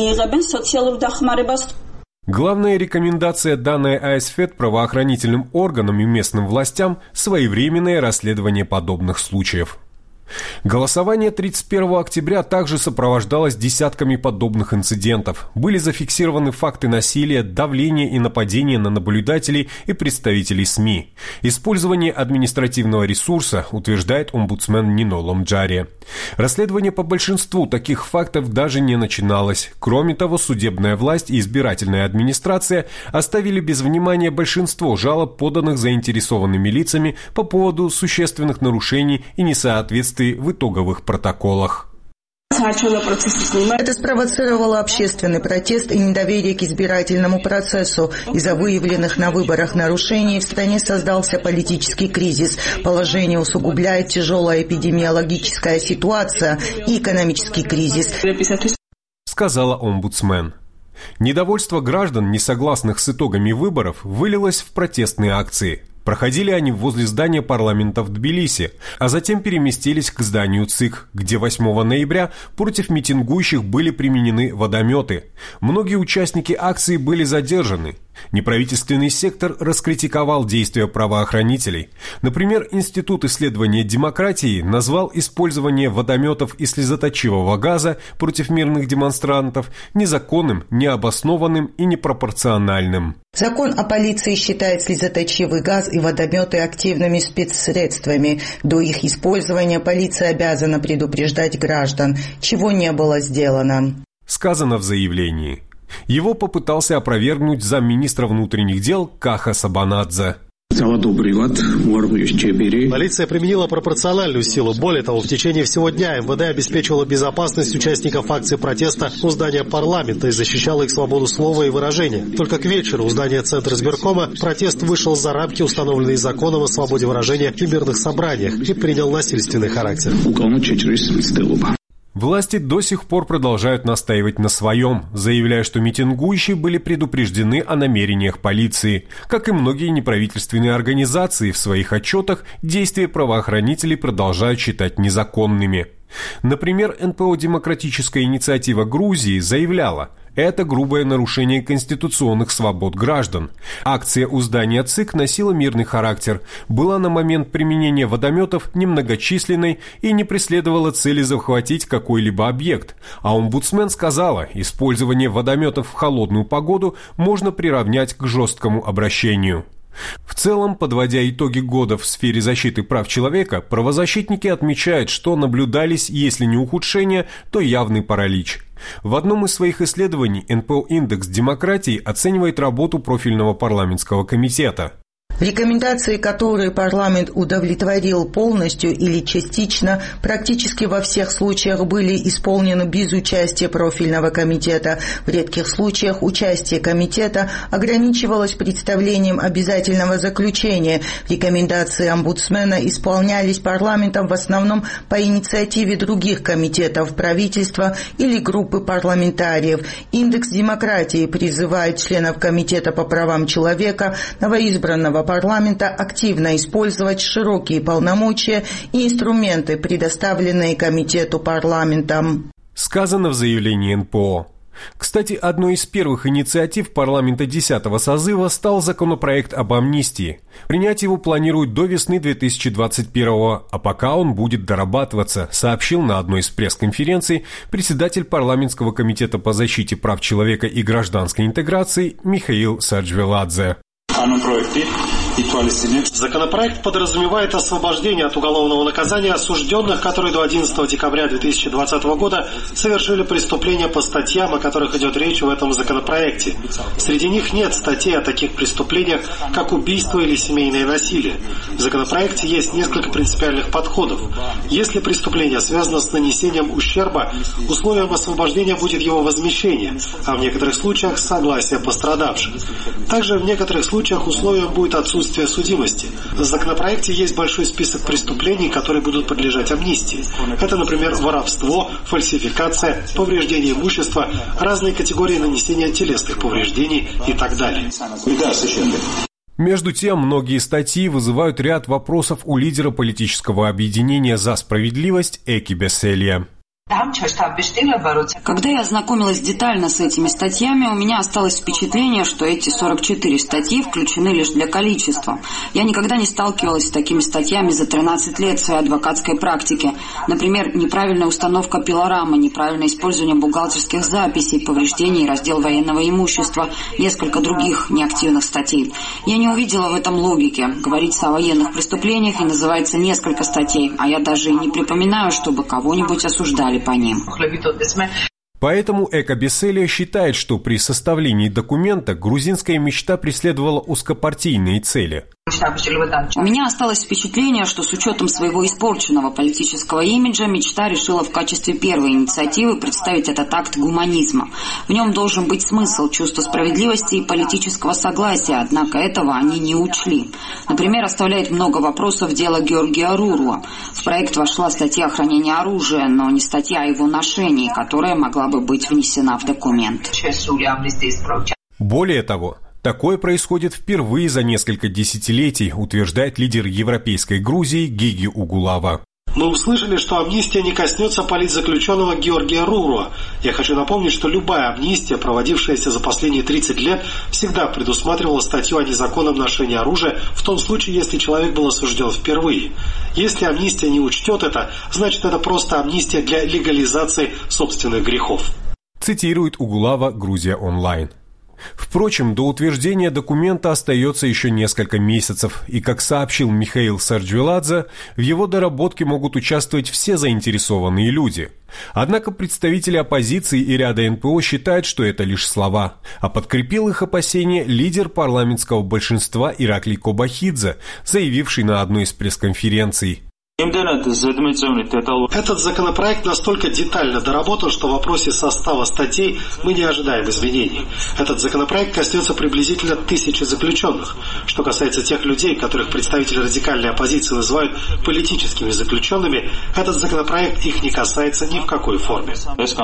Главная рекомендация, данная АСФЭД правоохранительным органам и местным властям – своевременное расследование подобных случаев. Голосование 31 октября также сопровождалось десятками подобных инцидентов. Были зафиксированы факты насилия, давления и нападения на наблюдателей и представителей СМИ. Использование административного ресурса, утверждает омбудсмен Нинолом Джария. Расследование по большинству таких фактов даже не начиналось. Кроме того, судебная власть и избирательная администрация оставили без внимания большинство жалоб, поданных заинтересованными лицами по поводу существенных нарушений и несоответствий в итоговых протоколах. Это спровоцировало общественный протест и недоверие к избирательному процессу. Из-за выявленных на выборах нарушений в стране создался политический кризис. Положение усугубляет тяжелая эпидемиологическая ситуация и экономический кризис, сказала омбудсмен. Недовольство граждан, несогласных с итогами выборов, вылилось в протестные акции. Проходили они возле здания парламента в Тбилиси, а затем переместились к зданию ЦИК, где 8 ноября против митингующих были применены водометы. Многие участники акции были задержаны. Неправительственный сектор раскритиковал действия правоохранителей. Например, Институт исследования демократии назвал использование водометов и слезоточивого газа против мирных демонстрантов незаконным, необоснованным и непропорциональным. Закон о полиции считает слезоточивый газ и водометы активными спецсредствами. До их использования полиция обязана предупреждать граждан, чего не было сделано. Сказано в заявлении. Его попытался опровергнуть замминистра внутренних дел Каха Сабанадзе. Полиция применила пропорциональную силу. Более того, в течение всего дня МВД обеспечивала безопасность участников акции протеста у здания парламента и защищала их свободу слова и выражения. Только к вечеру у здания Центра избиркома протест вышел за рамки, установленные законом о свободе выражения и мирных собраниях, и принял насильственный характер. Власти до сих пор продолжают настаивать на своем, заявляя, что митингующие были предупреждены о намерениях полиции. Как и многие неправительственные организации, в своих отчетах действия правоохранителей продолжают считать незаконными. Например, НПО «Демократическая инициатива Грузии» заявляла: это грубое нарушение конституционных свобод граждан. Акция у здания ЦИК носила мирный характер, была на момент применения водометов немногочисленной и не преследовала цели захватить какой-либо объект. А омбудсмен сказала, использование водометов в холодную погоду можно приравнять к жесткому обращению. В целом, подводя итоги года в сфере защиты прав человека, правозащитники отмечают, что наблюдались, если не ухудшения, то явный паралич. В одном из своих исследований НПО «Индекс демократии» оценивает работу профильного парламентского комитета. Рекомендации, которые парламент удовлетворил полностью или частично, практически во всех случаях были исполнены без участия профильного комитета. В редких случаях участие комитета ограничивалось представлением обязательного заключения. Рекомендации омбудсмена исполнялись парламентом в основном по инициативе других комитетов правительства или группы парламентариев. Индекс демократии призывает членов комитета по правам человека новоизбранного парламента активно использовать широкие полномочия и инструменты, предоставленные комитету парламентом. Сказано в заявлении НПО. Кстати, одной из первых инициатив парламента 10-го созыва стал законопроект об амнистии. Принять его планируют до весны 2021-го, а пока он будет дорабатываться, сообщил на одной из пресс-конференций председатель парламентского комитета по защите прав человека и гражданской интеграции Михаил Саджвеладзе. Законопроект подразумевает освобождение от уголовного наказания осужденных, которые до 11 декабря 2020 года совершили преступления по статьям, о которых идет речь в этом законопроекте. Среди них нет статей о таких преступлениях, как убийство или семейное насилие. В законопроекте есть несколько принципиальных подходов. Если преступление связано с нанесением ущерба, условием освобождения будет его возмещение, а в некоторых случаях согласие пострадавших. Также в некоторых случаях условием будет отсутствие судимости. В законопроекте есть большой список преступлений, которые будут подлежать амнистии. Это, например, воровство, фальсификация, повреждение имущества, разные категории нанесения телесных повреждений и так далее. Между тем, многие статьи вызывают ряд вопросов у лидера политического объединения «За справедливость» Эки Беселия. Когда я ознакомилась детально с этими статьями, у меня осталось впечатление, что эти 44 статьи включены лишь для количества. Я никогда не сталкивалась с такими статьями за 13 лет своей адвокатской практики. Например, неправильная установка пилорамы, неправильное использование бухгалтерских записей, повреждений, раздел военного имущества, несколько других неактивных статей. Я не увидела в этом логики. Говорится о военных преступлениях и называется несколько статей, а я даже и не припоминаю, чтобы кого-нибудь осуждали по ним. Поэтому Эка Беселия считает, что при составлении документа грузинская мечта преследовала узкопартийные цели. У меня осталось впечатление, что с учетом своего испорченного политического имиджа мечта решила в качестве первой инициативы представить этот акт гуманизма. В нем должен быть смысл, чувство справедливости и политического согласия, однако этого они не учли. Например, оставляет много вопросов дело Георгия Руруа. В проект вошла статья о хранении оружия, но не статья о его ношении, которая могла бы быть внесена в документ. Более того, такое происходит впервые за несколько десятилетий, утверждает лидер европейской Грузии Гиги Угулава. Мы услышали, что амнистия не коснется политзаключенного Георгия Руруа. Я хочу напомнить, что любая амнистия, проводившаяся за последние 30 лет, всегда предусматривала статью о незаконном ношении оружия в том случае, если человек был осужден впервые. Если амнистия не учтет это, значит это просто амнистия для легализации собственных грехов. Цитирует Угулава «Грузия онлайн». Впрочем, до утверждения документа остается еще несколько месяцев, и, как сообщил Михаил Саджвеладзе, в его доработке могут участвовать все заинтересованные люди. Однако представители оппозиции и ряда НПО считают, что это лишь слова, а подкрепил их опасения лидер парламентского большинства Ираклий Кобахидзе, заявивший на одной из пресс-конференций. Этот законопроект настолько детально доработан, что в вопросе состава статей мы не ожидаем изменений. Этот законопроект коснется приблизительно 1000 заключенных. Что касается тех людей, которых представители радикальной оппозиции называют политическими заключенными, этот законопроект их не касается ни в какой форме.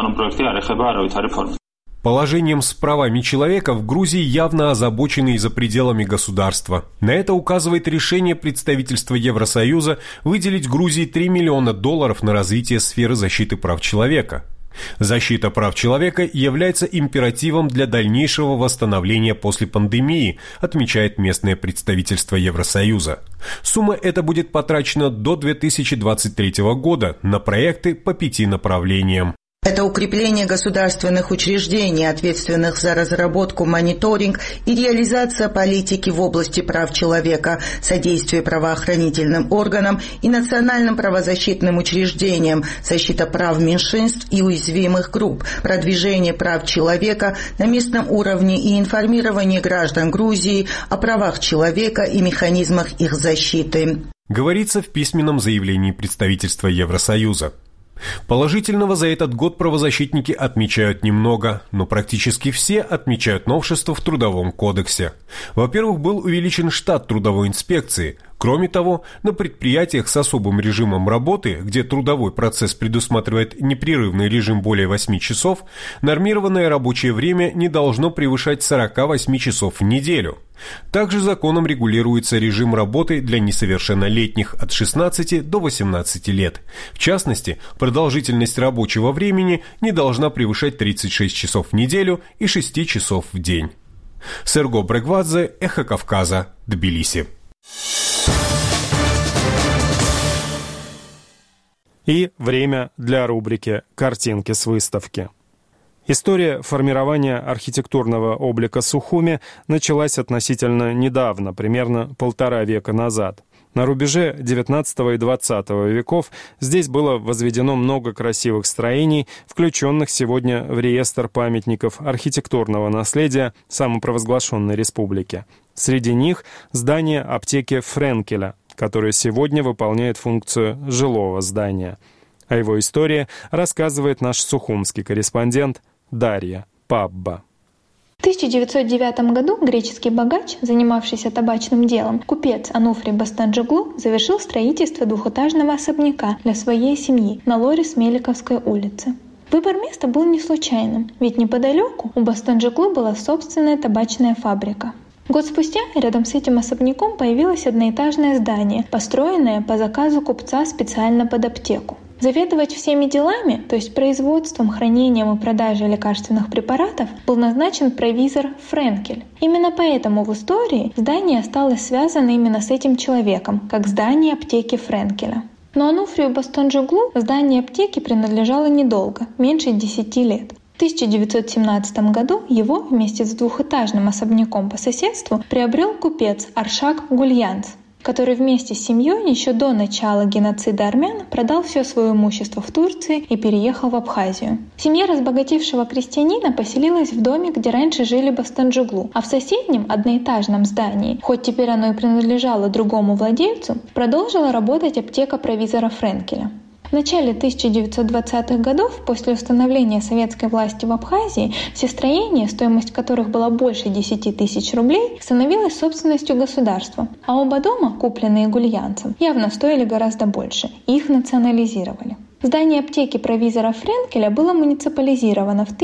Положением с правами человека в Грузии явно озабочены и за пределами государства. На это указывает решение представительства Евросоюза выделить Грузии $3 миллиона на развитие сферы защиты прав человека. Защита прав человека является императивом для дальнейшего восстановления после пандемии, отмечает местное представительство Евросоюза. Сумма эта будет потрачена до 2023 года на проекты по 5 направлениям. Это укрепление государственных учреждений, ответственных за разработку, мониторинг и реализация политики в области прав человека, содействие правоохранительным органам и национальным правозащитным учреждениям, защита прав меньшинств и уязвимых групп, продвижение прав человека на местном уровне и информирование граждан Грузии о правах человека и механизмах их защиты. Говорится в письменном заявлении представительства Евросоюза. Положительного за этот год правозащитники отмечают немного, но практически все отмечают новшества в Трудовом кодексе. Во-первых, был увеличен штат трудовой инспекции. Кроме того, на предприятиях с особым режимом работы, где трудовой процесс предусматривает непрерывный режим более 8 часов, нормированное рабочее время не должно превышать 48 часов в неделю. Также законом регулируется режим работы для несовершеннолетних от 16 до 18 лет. В частности, продолжительность рабочего времени не должна превышать 36 часов в неделю и 6 часов в день. Серго Брегвадзе, Эхо Кавказа, Тбилиси. И время для рубрики «Картинки с выставки». История формирования архитектурного облика Сухуми началась относительно недавно, примерно 1,5 века назад. На рубеже XIX и XX веков здесь было возведено много красивых строений, включенных сегодня в реестр памятников архитектурного наследия самопровозглашенной республики. Среди них здание аптеки Френкеля, которое сегодня выполняет функцию жилого здания. О его истории рассказывает наш сухумский корреспондент Дарья Пабба. В 1909 году греческий богач, занимавшийся табачным делом, купец Ануфрий Бостанджоглу, завершил строительство двухэтажного особняка для своей семьи на Лорис-Меликовской улице. Выбор места был не случайным, ведь неподалеку у Бостанджоглу была собственная табачная фабрика. Год спустя рядом с этим особняком появилось одноэтажное здание, построенное по заказу купца специально под аптеку. Заведовать всеми делами, то есть производством, хранением и продажей лекарственных препаратов, был назначен провизор Френкель. Именно поэтому в истории здание осталось связано именно с этим человеком, как здание аптеки Френкеля. Но Ануфрию Бостанджоглу здание аптеки принадлежало недолго, меньше 10 лет. В 1917 году его вместе с двухэтажным особняком по соседству приобрел купец Аршак Гульянц, который вместе с семьей еще до начала геноцида армян продал все свое имущество в Турции и переехал в Абхазию. Семья разбогатевшего крестьянина поселилась в доме, где раньше жили Бостанджоглу, а в соседнем одноэтажном здании, хоть теперь оно и принадлежало другому владельцу, продолжила работать аптека провизора Френкеля. В начале 1920-х годов, после установления советской власти в Абхазии, все строения, стоимость которых была больше 10 тысяч рублей, становилась собственностью государства, а оба дома, купленные гульянцем, явно стоили гораздо больше, и их национализировали. Здание аптеки провизора Френкеля было муниципализировано в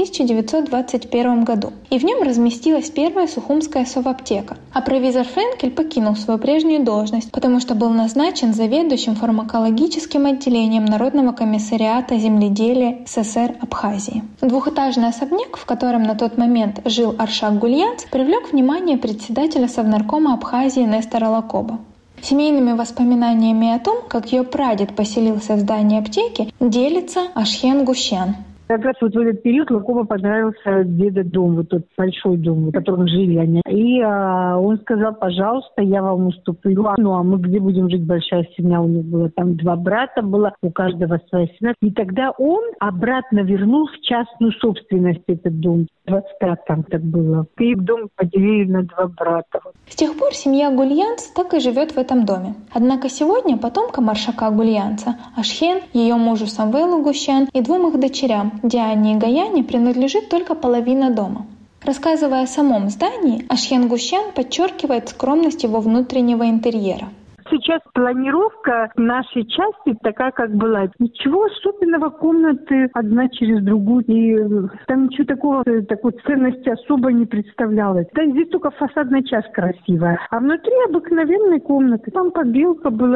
1921 году, и в нем разместилась первая сухумская соваптека. А провизор Френкель покинул свою прежнюю должность, потому что был назначен заведующим фармакологическим отделением Народного комиссариата земледелия СССР Абхазии. Двухэтажный особняк, в котором на тот момент жил Аршак Гульянц, привлек внимание председателя Совнаркома Абхазии Нестора Лакоба. Семейными воспоминаниями о том, как ее прадед поселился в здании аптеки, делится Ашхен Гущан. Как раз вот в этот период Лакоба понравился деда дом, вот тот большой дом, в котором жили они. И он сказал: пожалуйста, я вам уступлю. Ну, а мы где будем жить? Большая семья, у них было там 2 брата, было у каждого своя семья. И тогда он обратно вернул в частную собственность этот дом. 25 там так было. И дом поделили на 2 брата. С тех пор семья Гульянц так и живет в этом доме. Однако сегодня потомкам Аршака Гульянца, Ашхен, ее мужу Самвелу Гущан и 2 их дочерям, Диане и Гаяне, принадлежит только половина дома. Рассказывая о самом здании, Ашхен Гущан подчеркивает скромность его внутреннего интерьера. Сейчас планировка нашей части такая, как была. Ничего особенного, комнаты одна через другую. И там ничего такого, такой ценности особо не представлялось. Да, здесь только фасадная часть красивая. А внутри обыкновенной комнаты. Там побелка была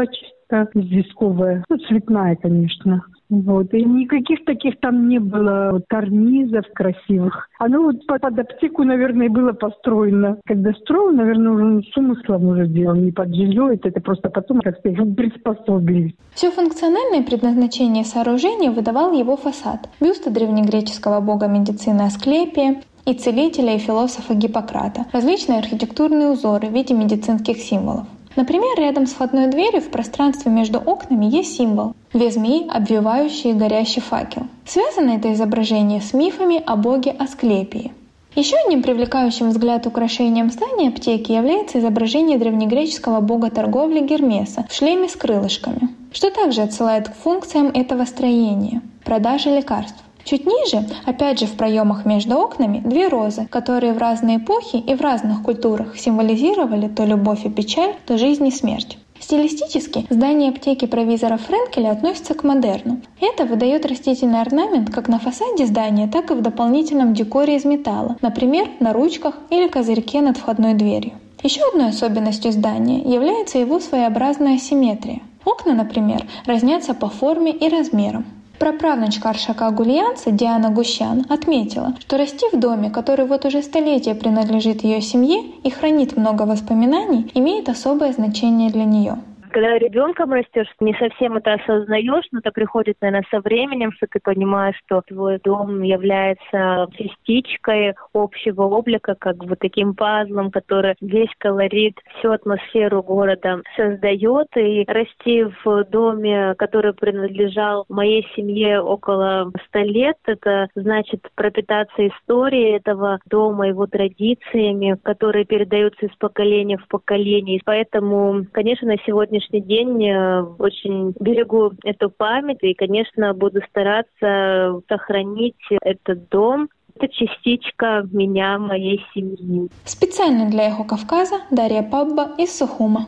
краска известковая, цветная, конечно. Вот. И никаких таких там не было карнизов красивых. Оно под аптеку, наверное, было построено. Когда строил, наверное, уже с умыслом уже делал, не под жилье. Это просто потом, как сказать, приспособились. Все функциональное предназначение сооружения выдавал его фасад. Бюсты древнегреческого бога медицины Асклепия и целителя и философа Гиппократа. Различные архитектурные узоры в виде медицинских символов. Например, рядом с входной дверью в пространстве между окнами есть символ – две змеи, обвивающие горящий факел. Связано это изображение с мифами о боге Асклепии. Еще одним привлекающим взгляд украшением здания аптеки является изображение древнегреческого бога торговли Гермеса в шлеме с крылышками, что также отсылает к функциям этого строения – продаже лекарств. Чуть ниже, опять же в проемах между окнами, две розы, которые в разные эпохи и в разных культурах символизировали то любовь и печаль, то жизнь и смерть. Стилистически здание аптеки провизора Френкеля относится к модерну. Это выдает растительный орнамент как на фасаде здания, так и в дополнительном декоре из металла, например, на ручках или козырьке над входной дверью. Еще одной особенностью здания является его своеобразная асимметрия. Окна, например, разнятся по форме и размерам. Праправнучка Аршака Гульянца Диана Гущан отметила, что расти в доме, который вот уже столетия принадлежит ее семье и хранит много воспоминаний, имеет особое значение для нее. Когда ребенком растешь, не совсем это осознаешь, но это приходит, наверное, со временем, что ты понимаешь, что твой дом является частичкой общего облика, как бы таким пазлом, который весь колорит, всю атмосферу города создает. И расти в доме, который принадлежал моей семье около 100 лет, это значит пропитаться историей этого дома, его традициями, которые передаются из поколения в поколение. Поэтому, конечно, на сегодняшний день очень берегу эту память и, конечно, буду стараться сохранить этот дом. Это частичка меня, моей семьи. Специально для «Эхо Кавказа» Дарья Пабба из Сухума.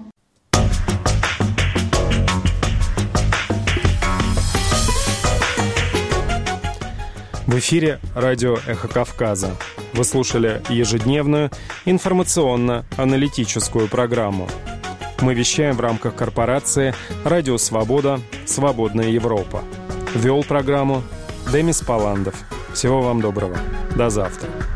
В эфире радио «Эхо Кавказа». Вы слушали ежедневную информационно-аналитическую программу. Мы вещаем в рамках корпорации «Радио Свобода. Свободная Европа». Вел программу Демис Паландов. Всего вам доброго. До завтра.